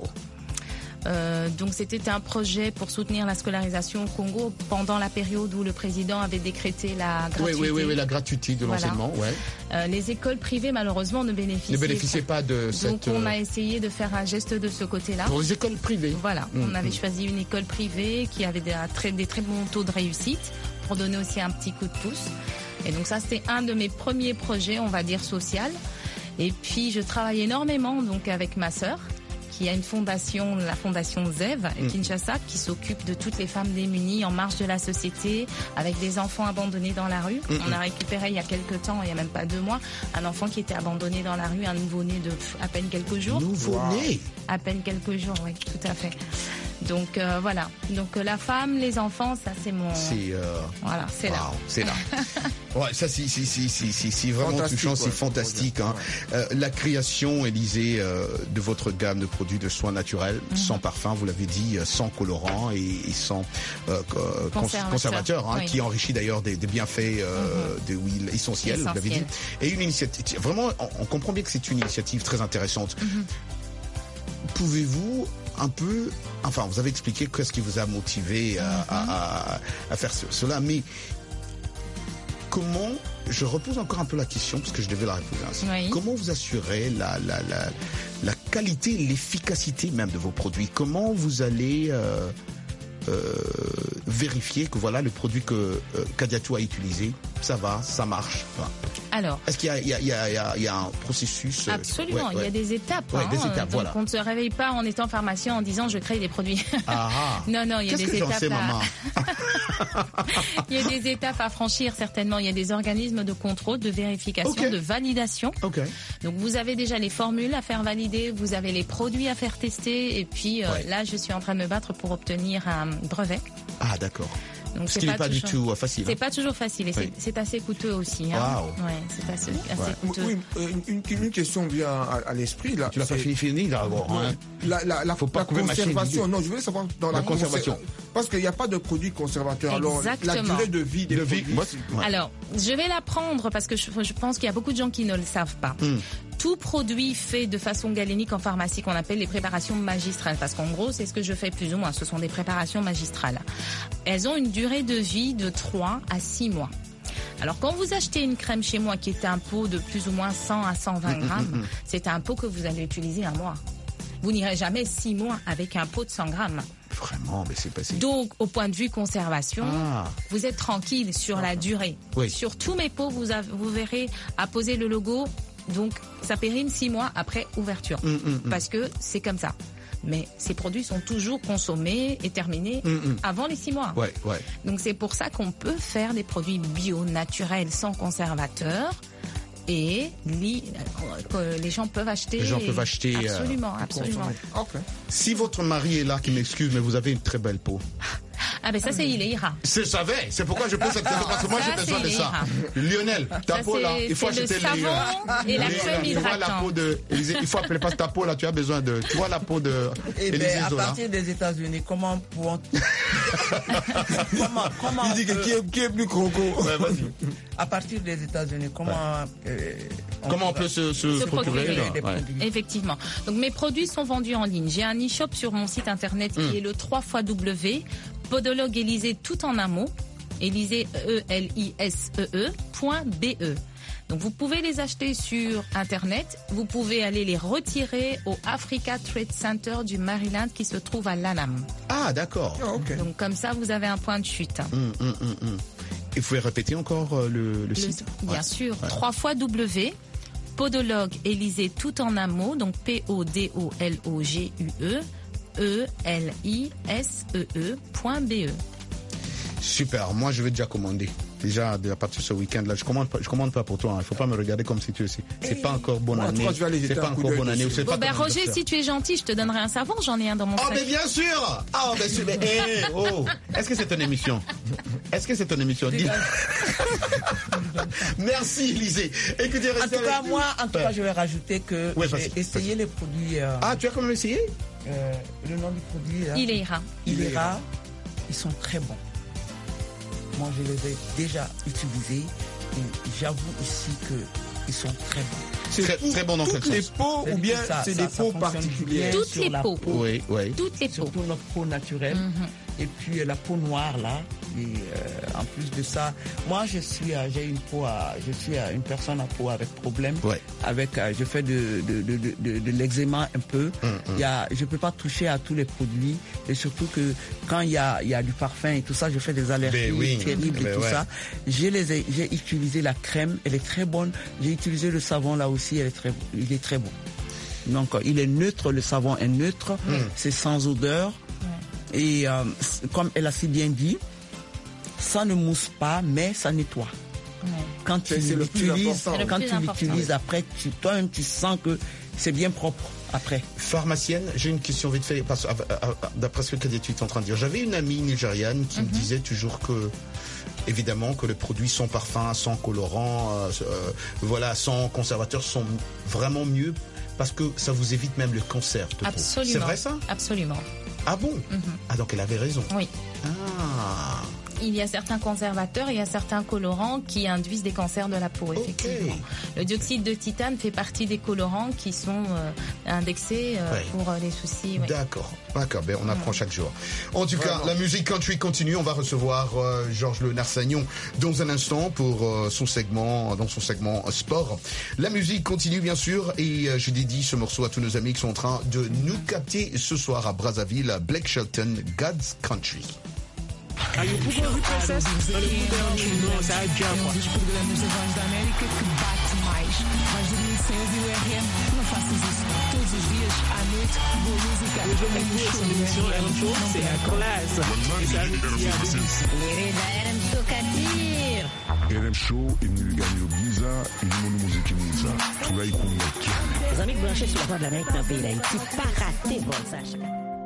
Euh, donc c'était un projet pour soutenir la scolarisation au Congo pendant la période où le président avait décrété la Oui, gratuité. oui, oui, oui, la gratuité de Voilà. l'enseignement, ouais. Euh, les écoles privées malheureusement ne bénéficiaient, Ne bénéficiez pas de Donc cette... on euh, a essayé de faire un geste de ce côté-là. Pour les écoles privées. Voilà, Mm, on avait mm. choisi une école privée qui avait des très, des très bons taux de réussite pour donner aussi un petit coup de pouce. Et donc ça c'était un de mes premiers projets, on va dire social. Et puis je travaille énormément donc avec ma sœur, qui a une fondation, la fondation Zev à Mm. Kinshasa, qui s'occupe de toutes les femmes démunies en marge de la société, avec des enfants abandonnés dans la rue. Mm. On a récupéré il y a quelques temps, il y a même pas deux mois, un enfant qui était abandonné dans la rue, un nouveau-né de pff, à peine quelques jours. Nouveau-né. À peine quelques jours, oui, tout à fait. Donc euh, voilà. Donc euh, la femme, les enfants, ça c'est mon. C'est euh... Voilà, c'est là. Waouh, c'est là. Ouais, ça c'est c'est c'est c'est c'est c'est vraiment Fantastique, touchant, c'est ouais, fantastique. Hein. Euh, la création, Élisée, euh, de votre gamme de produits de soins naturels, Mhm. sans parfum, vous l'avez dit, euh, sans colorant et, et sans euh, co- euh, cons- Conservateur, conservateur, hein, oui. qui enrichit d'ailleurs des, des bienfaits euh, de huiles essentielles, vous l'avez dit. Essentielles. Et une initiative. Vraiment, on, on comprend bien que c'est une initiative très intéressante. Mhm. Pouvez-vous un peu, enfin, vous avez expliqué qu'est-ce qui vous a motivé à, à, à, à faire ce- cela, mais comment, je repose encore un peu la question parce que je devais la reposer ainsi. Oui. Comment vous assurez la, la, la, la qualité, l'efficacité même de vos produits? Comment vous allez euh, euh, vérifier que voilà le produit que euh, Kadiatou a utilisé, ça va, ça marche? Enfin, Alors. est-ce qu'il y a, il y a, il y a, il y a, il y a un processus? euh, Absolument, ouais, il y ouais. a des étapes. Ouais, hein. des étapes, Donc voilà. on ne se réveille pas en étant pharmacien en disant je crée des produits. Ah, ah. Non, non, il y a Qu'est-ce des que j'en étapes sais, à... maman? Il y a des étapes à franchir certainement. Il y a des organismes de contrôle, de vérification, Ok. de validation. Ok. Donc vous avez déjà les formules à faire valider, vous avez les produits à faire tester, et puis euh, Ouais. là je suis en train de me battre pour obtenir un brevet. Ah, d'accord. Donc Ce c'est qui n'est pas du toujours- tout euh, facile. C'est hein. pas toujours facile et c'est- Oui. c'est assez coûteux aussi. Hein. Waouh. Ouais, c'est assez, assez Ouais. coûteux. Oui, euh, une, une, une question vient à, à l'esprit là. Tu l'as pas C'est- fini, fini d'abord. Ouais. Hein. La, la, la, Faut pas la couper ma chaîne conservation, vidéo. non, je voulais savoir dans La la, conservation. conser- Parce qu'il n'y a pas de produit conservateur. Alors, la Exactement. durée de vie des De vie, produits. moi, c'est- ouais. Alors, je vais l'apprendre parce que je, je pense qu'il y a beaucoup de gens qui ne le savent pas. Hmm. Tout produit fait de façon galénique en pharmacie qu'on appelle les préparations magistrales, parce qu'en gros, c'est ce que je fais plus ou moins, ce sont des préparations magistrales. Elles ont une durée de vie de trois à six mois. Alors, quand vous achetez une crème chez moi qui est un pot de plus ou moins cent à cent vingt grammes, c'est un pot que vous allez utiliser un mois. Vous n'irez jamais six mois avec un pot de cent grammes. Vraiment, mais c'est passé. Donc, au point de vue conservation, Ah. vous êtes tranquille sur la durée. Oui. Sur tous mes pots, vous, avez- vous verrez apposer le logo. Donc, ça périme six mois après ouverture. Mm, mm, mm. Parce que c'est comme ça. mais ces produits sont toujours consommés et terminés mm-hmm. avant les six mois. Ouais, ouais. Donc c'est pour ça qu'on peut faire des produits bio, naturels, sans conservateurs. Et li, euh, les gens peuvent acheter. Les gens peuvent acheter. Absolument, euh, absolument. Okay. Si votre mari est là, qui m'excuse, mais vous avez une très belle peau. Ah ben ça c'est Ileira. Je savais, c'est pourquoi je pose cette question, parce que moi j'ai besoin de ça. Lionel, ta ça, peau là, il faut acheter le savon les, et la les, crème tu vois la peau de Élisée, il faut appeler pas ta peau là, tu as besoin de, tu vois la peau de eh Élisée ben, à Zola. partir des États-Unis, comment pour comment comment il dit que qui est, qui est plus croco. Ouais, vas-y. À partir des États-Unis, comment ouais. euh, on comment on peut se, se, se procurer, procurer des ouais. Effectivement. Donc mes produits sont vendus en ligne. J'ai un e-shop sur mon site internet qui mm. est le trois fois W Podologue Élysée tout en un mot, Élysée E L I S E E point B E. Donc vous pouvez les acheter sur internet, vous pouvez aller les retirer au Africa Trade Center du Maryland qui se trouve à Lanham. Ah d'accord. Oh, okay. Donc comme ça vous avez un point de chute. Mm, mm, mm, mm. Et vous pouvez répéter encore euh, le, le, le site? Bien ouais. sûr, ouais. trois fois W Podologue Élysée tout en un mot, donc P O D O L O G U E E L I S E E point B E. Super, moi je vais déjà commander. Déjà à partir de ce week-end-là, je commande pas, je commande pas pour toi. Il hein. faut pas me regarder comme si tu es. C'est pas encore bonne ouais, année. C'est pas encore bonne année. Bon pas ben Roger, si tu es gentil, je te donnerai un savon. J'en ai un dans mon sac. Oh mais bien sûr. Ah ben super. Hey, oh. Est-ce que c'est ton émission? Est-ce que c'est ton émission? Merci Élisée. Écoutez, en tout cas moi, en tout cas, je vais rajouter que ouais, j'ai essayé les produits. Euh, ah, tu as quand même essayé? Euh, le nom du produit. Là, Ileira. Ileira. Ils sont très bons. Moi, je les ai déjà utilisés et j'avoue ici qu'ils sont très bons. C'est très, pour très bon dans toutes les peaux ou bien c'est des peaux particulières? Toutes les peaux. Peau, oui, oui. Toutes les peaux. Surtout notre peau naturelle. Mm-hmm. Et puis la peau noire là. Et euh, en plus de ça, moi je suis, euh, j'ai une peau, à, je suis euh, une personne à peau avec problème. Ouais. Avec, euh, je fais de de de de, de, de l'eczéma un peu. Mm-hmm. Il y a, je peux pas toucher à tous les produits et surtout que quand il y a il y a du parfum et tout ça, je fais des allergies oui. terribles Mais et tout ouais. ça. J'ai les, j'ai utilisé la crème, elle est très bonne. J'ai utilisé le savon là aussi, elle est très, il est très bon. Donc il est neutre, le savon est neutre, mm. c'est sans odeur. Ouais. Et euh, comme elle a si bien dit, ça ne mousse pas, mais ça nettoie. Ouais. Quand tu l'utilises, quand tu l'utilises après, tu, toi-même tu sens que c'est bien propre après. Pharmacienne, j'ai une question vite fait, parce, d'après ce que tu es en train de dire. J'avais une amie nigériane qui mm-hmm. me disait toujours que, évidemment, que les produits sans parfum, sans colorant, euh, euh, voilà, sans conservateur sont vraiment mieux parce que ça vous évite même le cancer de Absolument. peau. C'est vrai ça? Absolument. Ah bon? Mm-hmm. Ah donc elle avait raison. Oui. Ah. Il y a certains conservateurs, il y a certains colorants qui induisent des cancers de la peau, effectivement. Okay. Le dioxyde de titane fait partie des colorants qui sont euh, indexés euh, ouais. pour euh, les soucis. Oui. D'accord, d'accord, ben, on apprend ouais. chaque jour. En tout Vraiment. cas, la musique country continue. On va recevoir euh, Georges Le Narsagnon dans un instant pour euh, son segment, dans son segment euh, sport. La musique continue, bien sûr, et euh, je dédie ce morceau à tous nos amis qui sont en train de nous capter ce soir à Brazzaville, Blake Shelton, God's Country. Aí o Google Reprocess, olha o Google, nossa, é um dos programas da Voz da América que bate mais. Vais dormir sem ouvir o R M? Não faças isso. Todos os dias, à noite, boa música. Eu já me conheço, a émission R M Show, c'est la classe. L'Irida R M Show Katir. R M Show imilingano byiza irimo n'umuziki mwiza turayikunda cyane. Les amis branchés sur la Voix de l'Amérique dans le pays d'Haïti, pas raté, bon sache.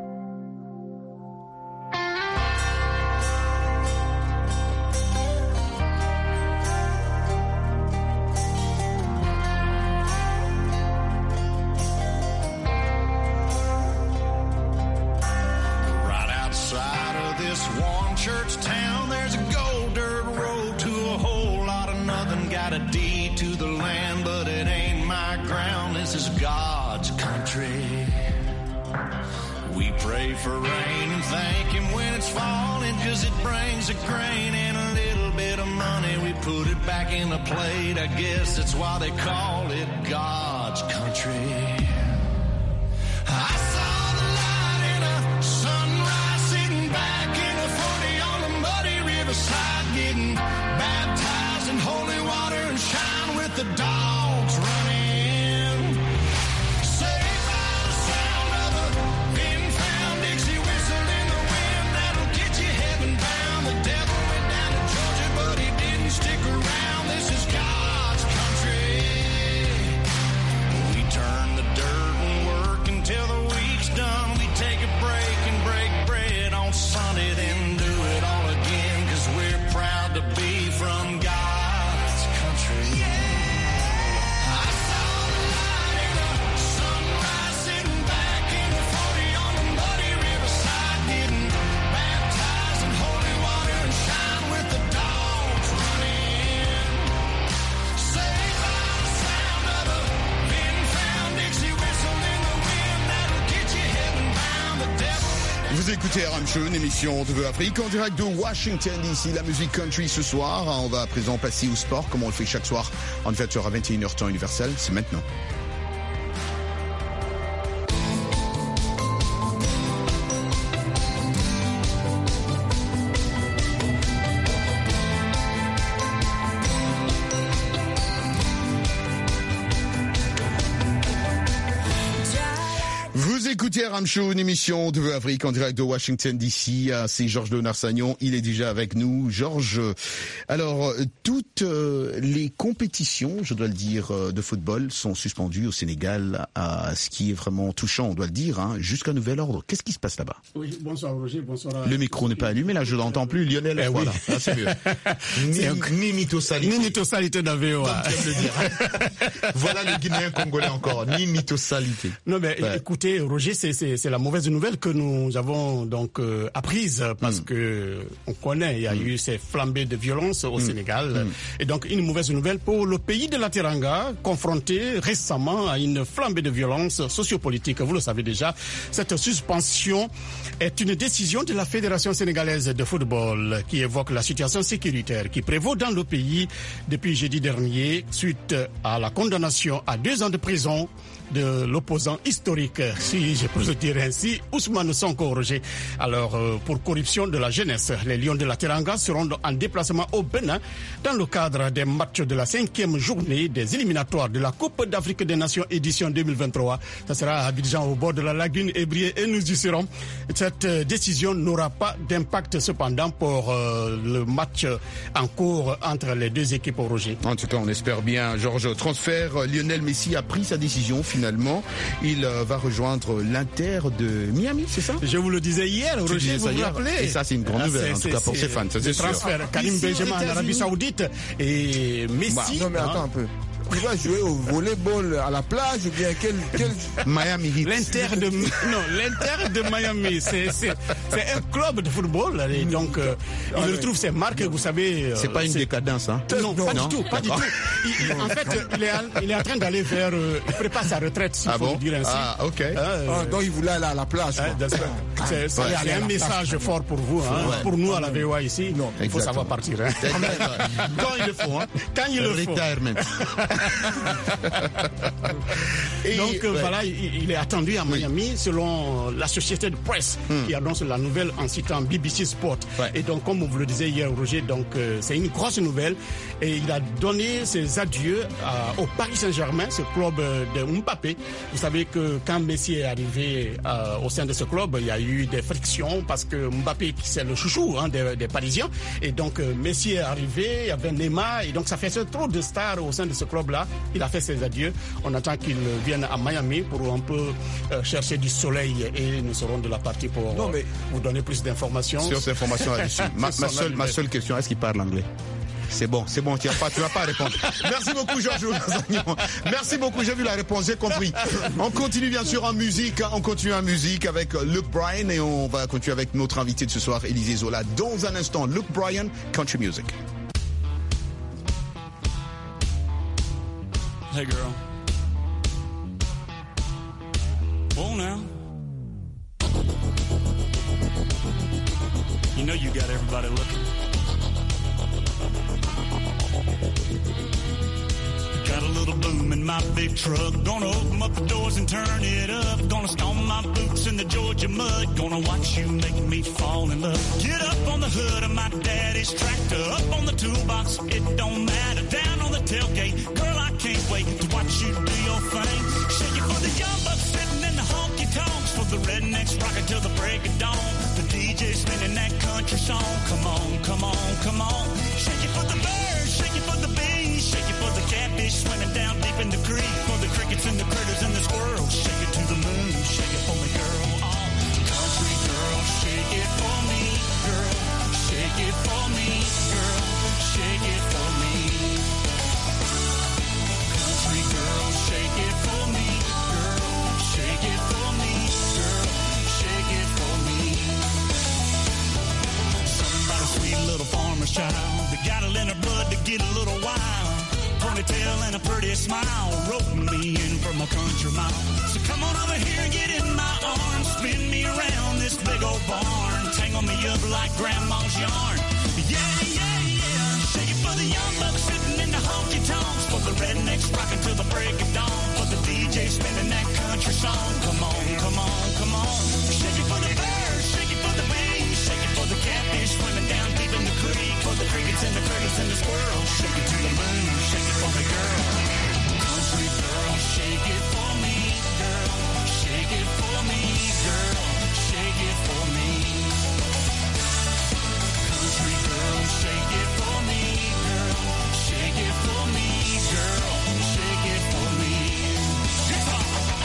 For rain and thank him when it's falling, cause it brings a grain and a little bit of money. We put it back in the plate, I guess that's why they call it God's country. I saw the light in a sunrise, sitting back in a forty on the muddy riverside, getting baptized in holy water and shine with the dogs running. Saved by the sound of a Vous écoutez R M Show, une émission de Afrique en direct de Washington D C. La musique country ce soir. On va à présent passer au sport, comme on le fait chaque soir en vingt heures à vingt et une heures temps universel. C'est maintenant. Écoutez R M Show, une émission de Afrique en direct de Washington D C. C'est Georges Léonard-Sagnon, il est déjà avec nous. Georges, alors toutes les compétitions, je dois le dire, de football sont suspendues au Sénégal, à ce qui est vraiment touchant, on doit le dire, hein, jusqu'à nouvel ordre. Qu'est-ce qui se passe là-bas? Oui, bonsoir Roger, bonsoir. Le micro n'est pas allumé, là je l'entends plus. Lionel, eh voilà, oui. Là, c'est mieux. Ni mythosalité. Ni mythosalité d'un V O A. Comme tu aimes le dire. Voilà le Guinéen congolais encore, ni mythosalité. Non mais ouais. Écoutez Roger, c'est, c'est, c'est la mauvaise nouvelle que nous avons donc euh, apprise parce mm. que on connaît, il y a mm. eu ces flambées de violence au mm. Sénégal mm. et donc une mauvaise nouvelle pour le pays de la Teranga, confronté récemment à une flambée de violence sociopolitique. Vous le savez déjà, cette suspension est une décision de la Fédération sénégalaise de football qui évoque la situation sécuritaire qui prévaut dans le pays depuis jeudi dernier suite à la condamnation à deux ans de prison de l'opposant historique, si je peux le dire ainsi, Ousmane Sonko Roger. Alors, euh, pour corruption de la jeunesse, les Lions de la Teranga seront en déplacement au Bénin dans le cadre des matchs de la cinquième journée des éliminatoires de la Coupe d'Afrique des Nations édition deux mille vingt-trois. Ça sera à Abidjan au bord de la lagune Ébrié et nous y serons. Cette euh, décision n'aura pas d'impact cependant pour euh, le match en cours entre les deux équipes au Roger. En tout cas, on espère bien. Georges, transfert, Lionel Messi a pris sa décision. Finalement, il euh, va rejoindre l'Inter de Miami, c'est ça? Je vous le disais hier, tu Roger, vous vous rappelez? Et ça, c'est une grande ah, nouvelle, en tout cas pour ses fans. Ça, c'est sûr. Transfert, Karim Benzema en Arabie Saoudite et Messi. Bah, non, mais attends hein. un peu. Il va jouer au volleyball à la plage ou bien quel, quel... Miami Heat. L'Inter de non l'Inter de Miami c'est c'est c'est un club de football et donc euh, il ouais, retrouve ses marques, vous savez. C'est euh, pas une c'est... décadence hein. Non, non pas non. du tout, pas D'accord. du tout. Il, en fait, il est il est en train d'aller vers euh, il prépare sa retraite s'il ah faut bon? le dire ainsi. Ah OK. Euh, ah, donc il voulait aller à la plage. Hein, c'est c'est ouais, un message plage. fort pour vous hein. Ouais. Pour nous à la V O A ici, non, il faut savoir partir hein. Quand il le faut hein. Quand il le faut. Retirement. Et donc euh, ouais. voilà, il, il est attendu à Miami oui. selon la société de presse hmm. qui annonce la nouvelle en citant B B C Sport. Ouais. Et donc comme vous le disiez hier Roger, donc euh, c'est une grosse nouvelle et il a donné ses adieux à, au Paris Saint-Germain, ce club de Mbappé. Vous savez que quand Messi est arrivé euh, au sein de ce club, il y a eu des frictions parce que Mbappé c'est le chouchou hein, des, des Parisiens et donc euh, Messi est arrivé, il y avait Neymar et donc ça fait trop de stars au sein de ce club-là. Il a fait ses adieux. On attend qu'il vienne à Miami pour un peu euh, chercher du soleil et nous serons de la partie pour non, mais vous donner plus d'informations. Sur ces informations là-dessus. ma, ma, seule, ma seule question, est-ce qu'il parle anglais? C'est bon, c'est bon, tu vas pas, tu vas pas répondre. Merci beaucoup, Georges. Merci beaucoup, j'ai vu la réponse, j'ai compris. On continue bien sûr en musique, on continue en musique avec Luke Bryan et on va continuer avec notre invité de ce soir, Élisée Zola. Dans un instant, Luke Bryan, Country Music. Hey girl. Oh now. You know you got everybody looking. Got a little boom in my big truck. Gonna open up the doors and turn it up. Gonna stomp my boots in the Georgia mud. Gonna watch you make me fall in love. Get up on the hood of my daddy's tractor. Up on the toolbox, it don't matter. Down on the tailgate, girl, I can't wait to watch you do your thing. Shake it for the young bucks sitting in the honky tonks. For the rednecks rocking till the break of dawn. The D J spinning that country song. Come on, come on, come on. Shake it for the birds, shake it for the bees. Shake it for the catfish swimming down deep in the creek. For the crickets and the critters and the squirrels. Shake it to the moon, shake it for me, girl. Oh, country girl, shake it for me, girl. Shake it for me, girl. Shake it for me. Country girl, shake it for me, girl. Shake it for me, girl. Shake it for me. Somebody sweet little farmer's child. They got it in her blood to get a little wild. ponytail and a pretty smile, roping me in for my country mile. So come on over here and get in my arms, spin me around this big old barn, tangle me up like grandma's yarn. Yeah, yeah, yeah, shake it for the young bucks sitting in the honky tonks, for the rednecks rocking till the break of dawn, for the D J spinning that country song. Come on, come on, come on. Shake it for the birds, shake it for the bees, shake it for the catfish swimming down deep in the creek, for the crickets and the critters and the squirrels. Shake it to the moon, shake it for me, girl. Country girl, shake it for me, girl. Shake it for me, girl. Shake it for me. Country girl, shake it for me, girl. Shake it for me, girl. Shake it for me. Guitar.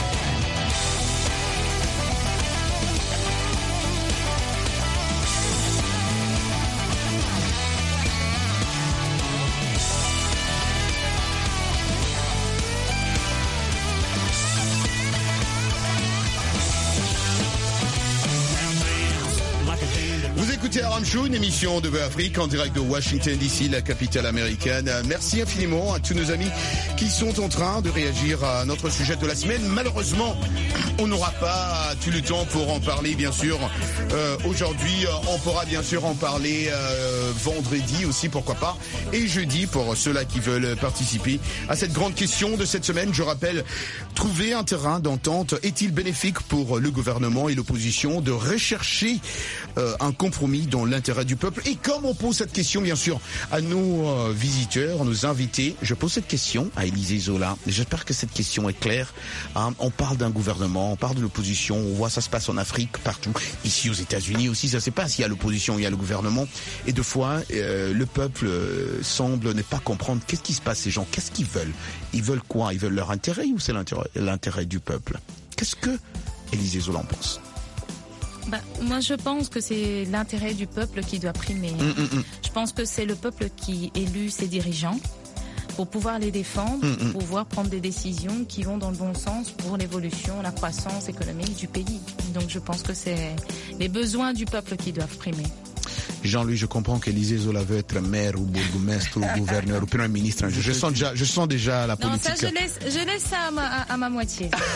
Vous écoutez Aram Show, une émission de Afrique en direct de Washington D C, la capitale américaine. Merci infiniment à tous nos amis qui sont en train de réagir à notre sujet de la semaine. Malheureusement, on n'aura pas tout le temps pour en parler, bien sûr. Euh, aujourd'hui, on pourra bien sûr en parler euh, vendredi aussi, pourquoi pas, et jeudi pour ceux-là qui veulent participer à cette grande question de cette semaine. Je rappelle, trouver un terrain d'entente est-il bénéfique pour le gouvernement et l'opposition de rechercher euh, un compromis dans l'intérêt du peuple? Et comme on pose cette question, bien sûr, à nos euh, visiteurs, nos invités, je pose cette question à Élisée Zola. J'espère que cette question est claire. Hein, on parle d'un gouvernement, on parle de l'opposition, on voit ça se passe en Afrique, partout. Ici aux États-Unis aussi, ça se passe. Il y a l'opposition, il y a le gouvernement. Et deux fois, euh, le peuple euh, semble ne pas comprendre qu'est-ce qui se passe, ces gens, qu'est-ce qu'ils veulent. Ils veulent quoi? Ils veulent leur intérêt ou c'est l'intérêt, l'intérêt du peuple? Qu'est-ce que Élisée Zola en pense? Bah, moi, je pense que c'est l'intérêt du peuple qui doit primer. Mmh, mmh, mmh. Je pense que c'est le peuple qui élu ses dirigeants pour pouvoir les défendre, mmh, pour pouvoir prendre des décisions qui vont dans le bon sens pour l'évolution, la croissance économique du pays. Donc, je pense que c'est les besoins du peuple qui doivent primer. Jean-Louis, je comprends qu'Élisée Zola veut être maire ou bourgmestre ou gouverneur ou premier ministre. Je, je sens déjà, je sens déjà la politique. Non, ça, je laisse, je laisse ça à ma, à, à ma moitié. C'est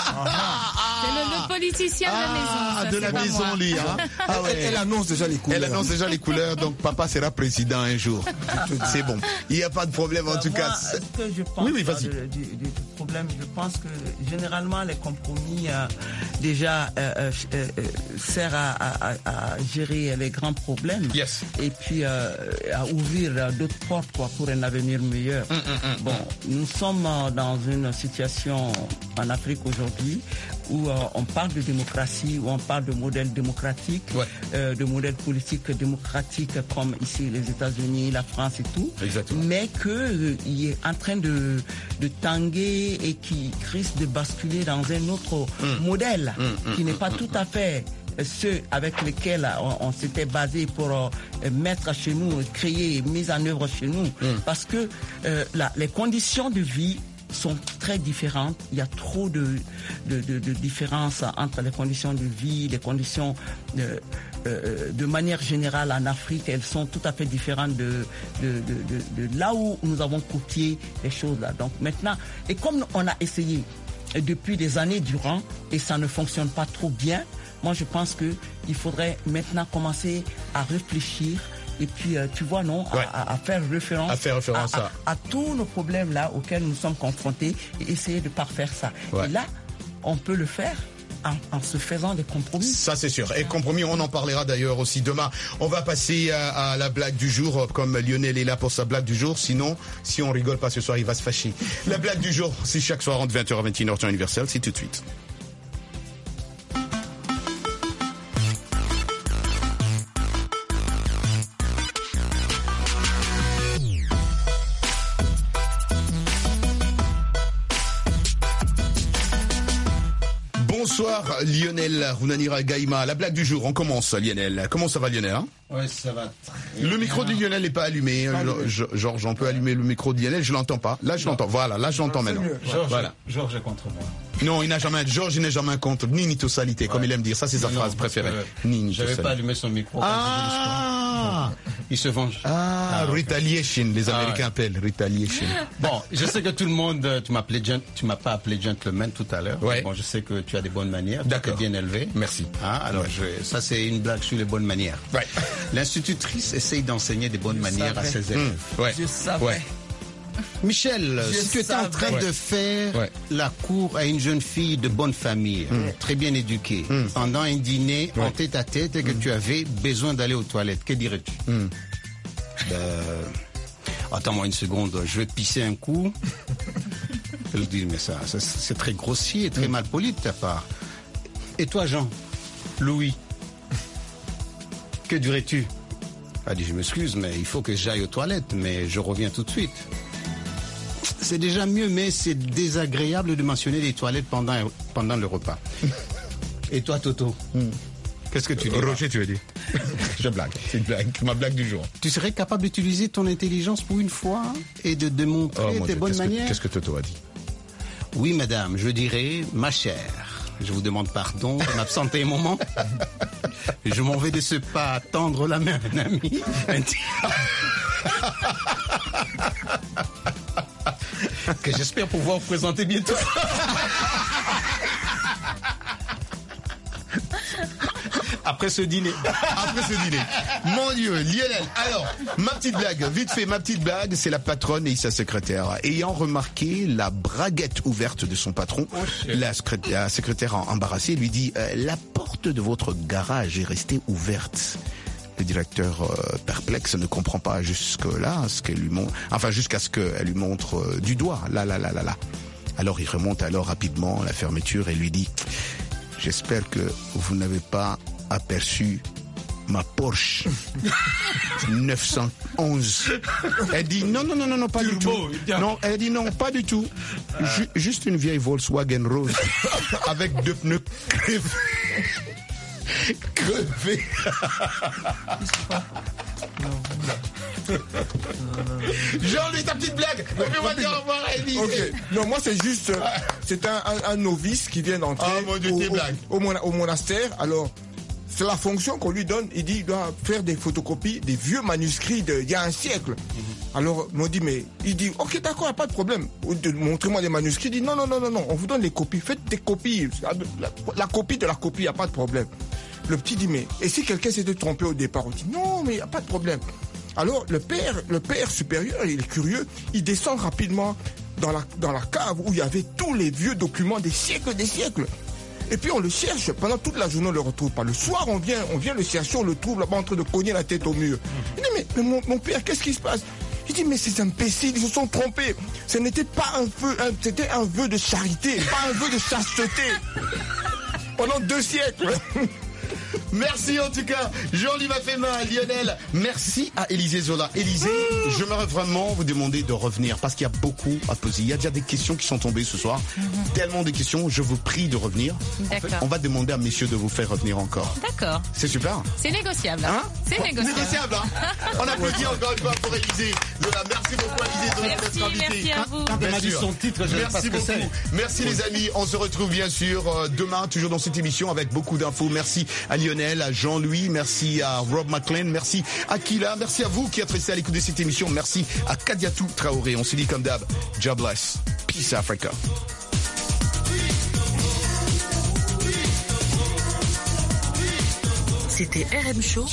le, le politicien ah, de la maison. Ça, de la maison, moi. lui. Hein. Ah ouais. Elle annonce déjà les couleurs. Elle annonce déjà les couleurs, donc papa sera président un jour. C'est bon. Il n'y a pas de problème, en tout moi, cas. Ce que je pense oui, oui, vas-y. Du, du, du problème, je pense que généralement, les compromis, euh, déjà, euh, euh, servent à, à, à gérer les grands problèmes. Yes. Et puis euh, à ouvrir d'autres portes quoi, pour un avenir meilleur. Mm, mm, mm, bon, nous sommes dans une situation en Afrique aujourd'hui où euh, on parle de démocratie, où on parle de modèle démocratique, ouais. euh, de modèle politique démocratique comme ici les États-Unis, la France et tout. Exactement. Mais qu'il euh, est en train de, de tanguer et qui risque de basculer dans un autre mm. modèle mm, qui mm, n'est pas mm, tout à fait ceux avec lesquels on, on s'était basé pour euh, mettre chez nous, créer, mise en œuvre chez nous. Mm. Parce que euh, la, les conditions de vie sont très différentes. Il y a trop de, de, de, de différences entre les conditions de vie, les conditions de, euh, de manière générale en Afrique. Elles sont tout à fait différentes de, de, de, de, de là où nous avons copié les choses là. Donc maintenant, et comme on a essayé depuis des années durant et ça ne fonctionne pas trop bien, moi, je pense qu'il faudrait maintenant commencer à réfléchir et puis, euh, tu vois, non, ouais. à, à faire référence, à, faire référence à, à, à tous nos problèmes-là auxquels nous sommes confrontés et essayer de parfaire ça. Ouais. Et là, on peut le faire en, en se faisant des compromis. Ça, c'est sûr. Et compromis, on en parlera d'ailleurs aussi demain. On va passer à, à la blague du jour, comme Lionel est là pour sa blague du jour. Sinon, si on rigole pas ce soir, il va se fâcher. La blague du jour, c'est chaque soir entre vingt heures et vingt et une heures temps universel. C'est tout de suite. Bonsoir Lionel Runanira Gaïma. La blague du jour, on commence Lionel. Comment ça va Lionel hein? Ouais, ça va très Le bien. micro de Lionel n'est pas allumé. Pas allumé. Georges, on peut allumer le micro de Lionel, je l'entends pas. Là je l'entends, voilà, là je l'entends maintenant. Georges, voilà. Georges est contre moi. Non, il n'a jamais, Georges il n'est jamais contre, ni nitosalité, ouais. Comme il aime dire. Ça c'est sa non, phrase préférée. Euh, ni je n'avais pas allumé son micro. Ah, Ah, il se venge. Ah, ah retaliation, les Américains ah, ouais. appellent retaliation. Bon, je sais que tout le monde, tu m'as appelé, tu m'as pas appelé gentleman tout à l'heure. Ouais. Bon, je sais que tu as des bonnes manières, tu es bien élevé. Merci. Ah, alors ouais. je, ça c'est une blague sur les bonnes manières. Ouais. L'institutrice essaye d'enseigner des bonnes je manières savais. à ses élèves. Mmh. Ouais. Je savais. Ouais. Michel, je si tu étais en train ouais. de faire ouais. la cour à une jeune fille de bonne famille, mmh. très bien éduquée, mmh. pendant un dîner ouais. en tête à tête et que mmh. tu avais besoin d'aller aux toilettes, que dirais-tu? mmh. euh... Attends-moi une seconde, je vais pisser un coup. Je lui dis, mais ça, ça c'est très grossier, très mmh. mal poli de ta part. Et toi, Jean? Louis? Que dirais-tu? Elle dit, je m'excuse, mais il faut que j'aille aux toilettes, mais je reviens tout de suite. C'est déjà mieux, mais c'est désagréable de mentionner les toilettes pendant, pendant le repas. Et toi, Toto? mmh. Qu'est-ce que tu dis? Roger, tu veux dire? Je blague, c'est une blague, ma blague du jour. Tu serais capable d'utiliser ton intelligence pour une fois et de démontrer oh, tes Dieu, bonnes qu'est-ce manières? que, Qu'est-ce que Toto a dit? Oui, madame, je dirais, ma chère, je vous demande pardon de m'absenter un moment. Je m'en vais de ce pas tendre la main à un ami. Que j'espère pouvoir vous présenter bientôt. Après ce dîner. Après ce dîner. Mon Dieu, Lionel. Alors, ma petite blague, vite fait, ma petite blague, c'est la patronne et sa secrétaire. Ayant remarqué la braguette ouverte de son patron, oh, la, secré- la secrétaire embarrassée lui dit euh, « La porte de votre garage est restée ouverte. » Le directeur euh, perplexe ne comprend pas jusque-là ce qu'elle lui montre, enfin jusqu'à ce qu'elle lui montre euh, du doigt. Là, là, là, là, là. Alors il remonte alors rapidement à la fermeture et lui dit « J'espère que vous n'avez pas aperçu ma Porsche neuf cent onze. » Elle dit non, non, non, non, non, pas du tout. Non, elle dit non, pas du tout. Ju- juste une vieille Volkswagen rose avec deux pneus crevés. Crevés. Jean-Louis, ta petite blague. On va dire au revoir à Elise. Ok. Non, moi c'est juste, c'est un, un, un novice qui vient d'entrer oh, mon Dieu, au, tes blagues. Au, au, au monastère. Alors, c'est la fonction qu'on lui donne. Il dit il doit faire des photocopies des vieux manuscrits d'il y a un siècle. Mm-hmm. Alors, on dit, mais il dit, ok, d'accord, il n'y a pas de problème. Montrez-moi les manuscrits. Il dit, non, non, non, non, non, on vous donne les copies. Faites des copies. La, la copie de la copie, il n'y a pas de problème. Le petit dit, mais, et si quelqu'un s'était trompé au départ? On dit, non, mais il n'y a pas de problème. Alors, le père, le père supérieur, il est curieux, il descend rapidement dans la, dans la cave où il y avait tous les vieux documents des siècles, des siècles. Et puis on le cherche, pendant toute la journée on ne le retrouve pas. Le soir on vient, on vient le chercher, on le trouve là-bas en train de cogner la tête au mur. Il dit mais, mais mon, mon père, qu'est-ce qui se passe? Il dit mais ces imbéciles, ils se sont trompés. Ce n'était pas un vœu, un, c'était un vœu de charité, pas un vœu de chasteté. Pendant deux siècles. Merci en tout cas, Jean-Louis Mafema, Lionel. Merci à Élisée Zola. Élisée, je m'aimerais vraiment vous demander de revenir parce qu'il y a beaucoup à poser. Il y a déjà des questions qui sont tombées ce soir. Mm-hmm. Tellement de questions, je vous prie de revenir. D'accord. On va demander à messieurs de vous faire revenir encore. D'accord. C'est super. C'est négociable. Hein, C'est négociable. négociable hein On applaudit encore une fois pour Élisée Zola. Merci beaucoup Élisée Zola merci, d'être invitée. merci à vous. Quand elle m'a dit son titre, je merci beaucoup. Merci les amis. On se retrouve bien sûr demain, toujours dans cette émission avec beaucoup d'infos. Merci à Lionel, à Jean-Louis, merci à Rob McLean, merci à Kila, merci à vous qui êtes restés à l'écoute de cette émission, merci à Kadiatou Traoré. On se dit comme d'hab, God bless, peace Africa. C'était R M Show